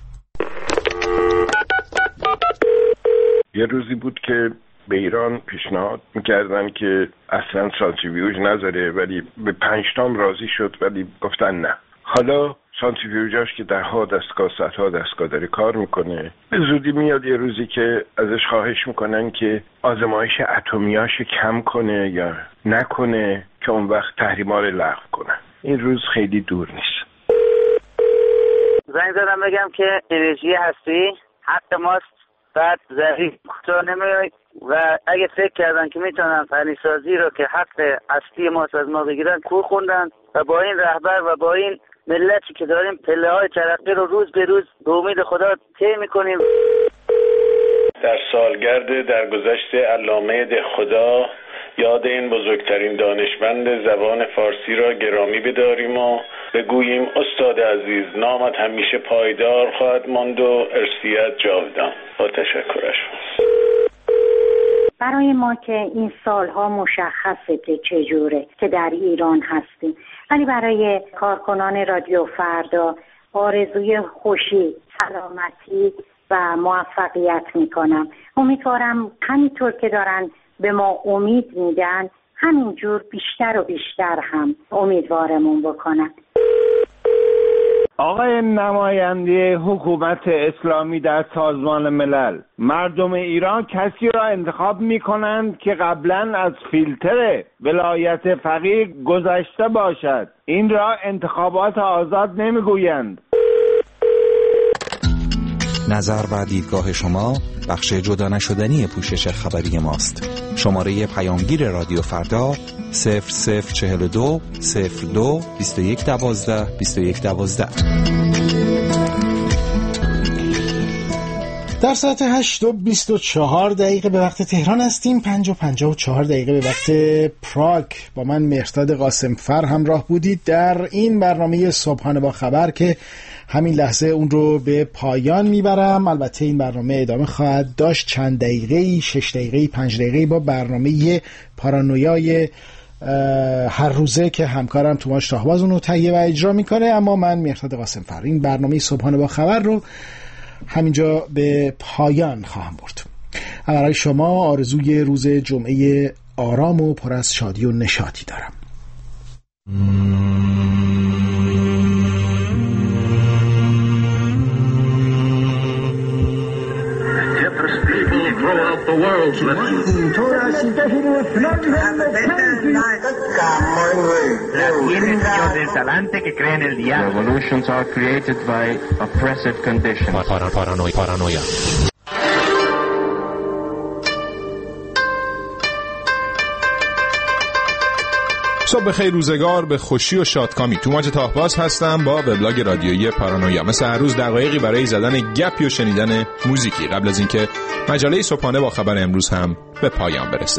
یه روزی بود که به ایران پیشنهاد میکردن که اصلا سانتریفیوژ نذاره ولی به 5 تام راضی شد ولی گفتن نه. حالا سانتریفیوژاش که درها دستگاه صدها دستگاه داره کار میکنه، به زودی میاد یه روزی که ازش خواهش میکنن که آزمایش اتمیاش کم کنه یا نکنه که اون وقت تحریما رو لغو کنن. این روز خیلی دور نیست. زنگ زدم بگم که انرژی هستی حق ماست، بعد ظریف تو نمیاد و اگه فکر کردن که میتونن فنیسازی رو که حق اصلی ماست از ما بگیرن کور خوندن و با این رهبر و با این ملتی که داریم پله های ترقی رو روز به روز به امید خدا طی میکنیم. در سالگرد درگذشت علامه دهخدا یاد این بزرگترین دانشمند زبان فارسی را گرامی بداریم و بگوییم استاد عزیز، نامت همیشه پایدار خواهد ماند و ارثیت جاودان. با تشکرش. برای ما که این سالها مشخصه که چجوره که در ایران هستیم، ولی برای کارکنان رادیو فردا آرزوی خوشی، سلامتی و موفقیت میکنم. امیدوارم همینطور که دارن به ما امید میدن همینجور بیشتر و بیشتر هم امیدوارمون بکنن. آقای نماینده حکومت اسلامی در سازمان ملل، مردم ایران کسی را انتخاب می‌کنند که قبلا از فیلتر ولایت فقیه گذشته باشد. این را انتخابات آزاد نمی‌گویند. نظر و دیدگاه شما بخش جدا نشدنی پوشش خبری ماست. شماره پیامگیر رادیو فردا 0042 02 21 12 21 12. در ساعت 8:24 به وقت تهران هستیم. 5:54 به وقت پراگ. با من مهرداد قاسمفر همراه بودید در این برنامه صبحانه با خبر که همین لحظه اون رو به پایان میبرم. البته این برنامه ادامه خواهد داشت، چند دقیقه، 6 دقیقه، 5 دقیقه با برنامه پارانویای هر روزه که همکارم توماس شاهباز اون رو تهیه و اجرا میکنه. اما من مهرداد قاسمفر این برنامه صبحانه با خبر رو همینجا به پایان خواهم برد. برای شما آرزوی روز جمعه آرام و پر از شادی و نشاطی دارم. Revolutions are created by oppressive conditions. Paranoia. صبح بخیر، روزگار به خوشی و شادکامی. توماس تاهباز هستم با وبلاگ رادیویی پارانویا. مثل هر روز دقایقی برای زدن گپی و شنیدن موزیکی قبل از اینکه مجله صبحانه با خبر امروز هم به پایان برسه.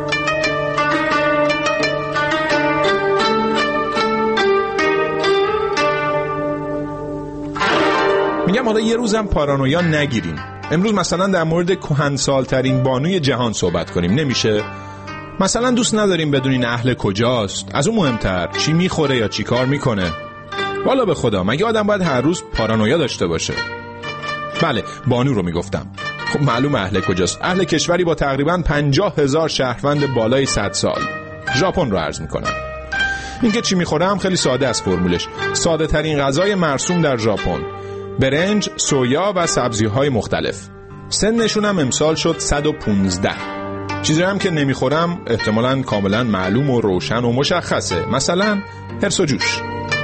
میگم حالا یه روزم پارانویا نگیریم. امروز مثلا در مورد کهنسال‌ترین بانوی جهان صحبت کنیم. نمیشه؟ مثلا دوست نداریم بدونین اهل کجاست؟ از اون مهمتر چی میخوره یا چی کار میکنه؟ والا به خدا مگه آدم باید هر روز پارانویا داشته باشه؟ بله، بانو رو میگفتم. خب معلوم اهل کجاست. اهل کشوری با تقریباً 50,000 شهروند بالای 100 سال. ژاپن رو عرض میکنم. اینکه چی میخوره هم خیلی ساده است فرمولش. ساده ترین غذای مرسوم در ژاپن: برنج، سویا و سبزی‌های مختلف. سنشون هم امسال شد 115. چیزی هم که نمیخورم احتمالاً کاملا معلوم و روشن و مشخصه. مثلا هرس و جوش.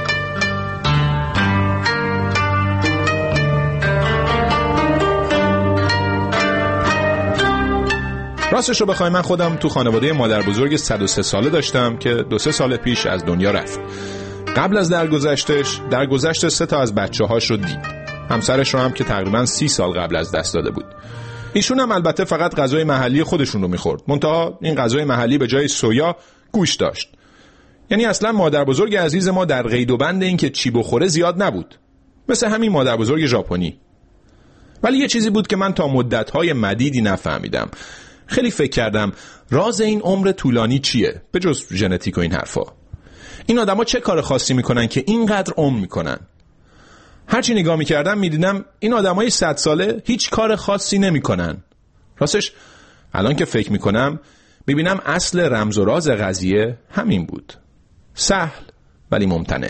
راستش رو بخوای من خودم تو خانواده مادر بزرگ 103 ساله داشتم که 2-3 سال پیش از دنیا رفت. قبل از درگذشت 3 تا از بچه‌هاش رو دید. همسرش رو هم که تقریباً 30 سال قبل از دست داده بود. ایشون هم البته فقط غذای محلی خودشون رو میخورد. منتها این غذای محلی به جای سویا گوشت داشت. یعنی اصلا مادر بزرگ عزیز ما در قید و بند این که چی بخوره زیاد نبود. مثل همین مادر بزرگ ژاپنی. ولی یه چیزی بود که من تا مدت‌های مدیدی نفهمیدم. خیلی فکر کردم راز این عمر طولانی چیه؟ به جز ژنتیک و این حرفا. این آدما چه کار خاصی میکنن که اینقدر عمر میکنن؟ هرچی نگاه میکردم میدیدم این آدمای 100 ساله هیچ کار خاصی نمیکنن. راستش الان که فکر میکنم میبینم اصل رمز و راز قضیه همین بود. سهل ولی ممتنع.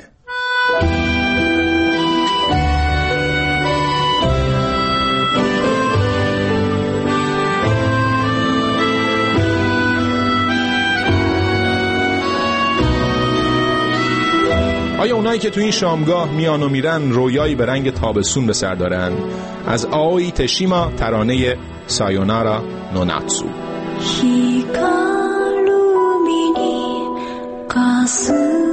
آیا اونایی که تو این شامگاه میان و میرن رویایی به رنگ تابستون به سر دارن؟ از آوی تشیما ترانه سایونارا نوناتسو. هیکارو مینی کاسو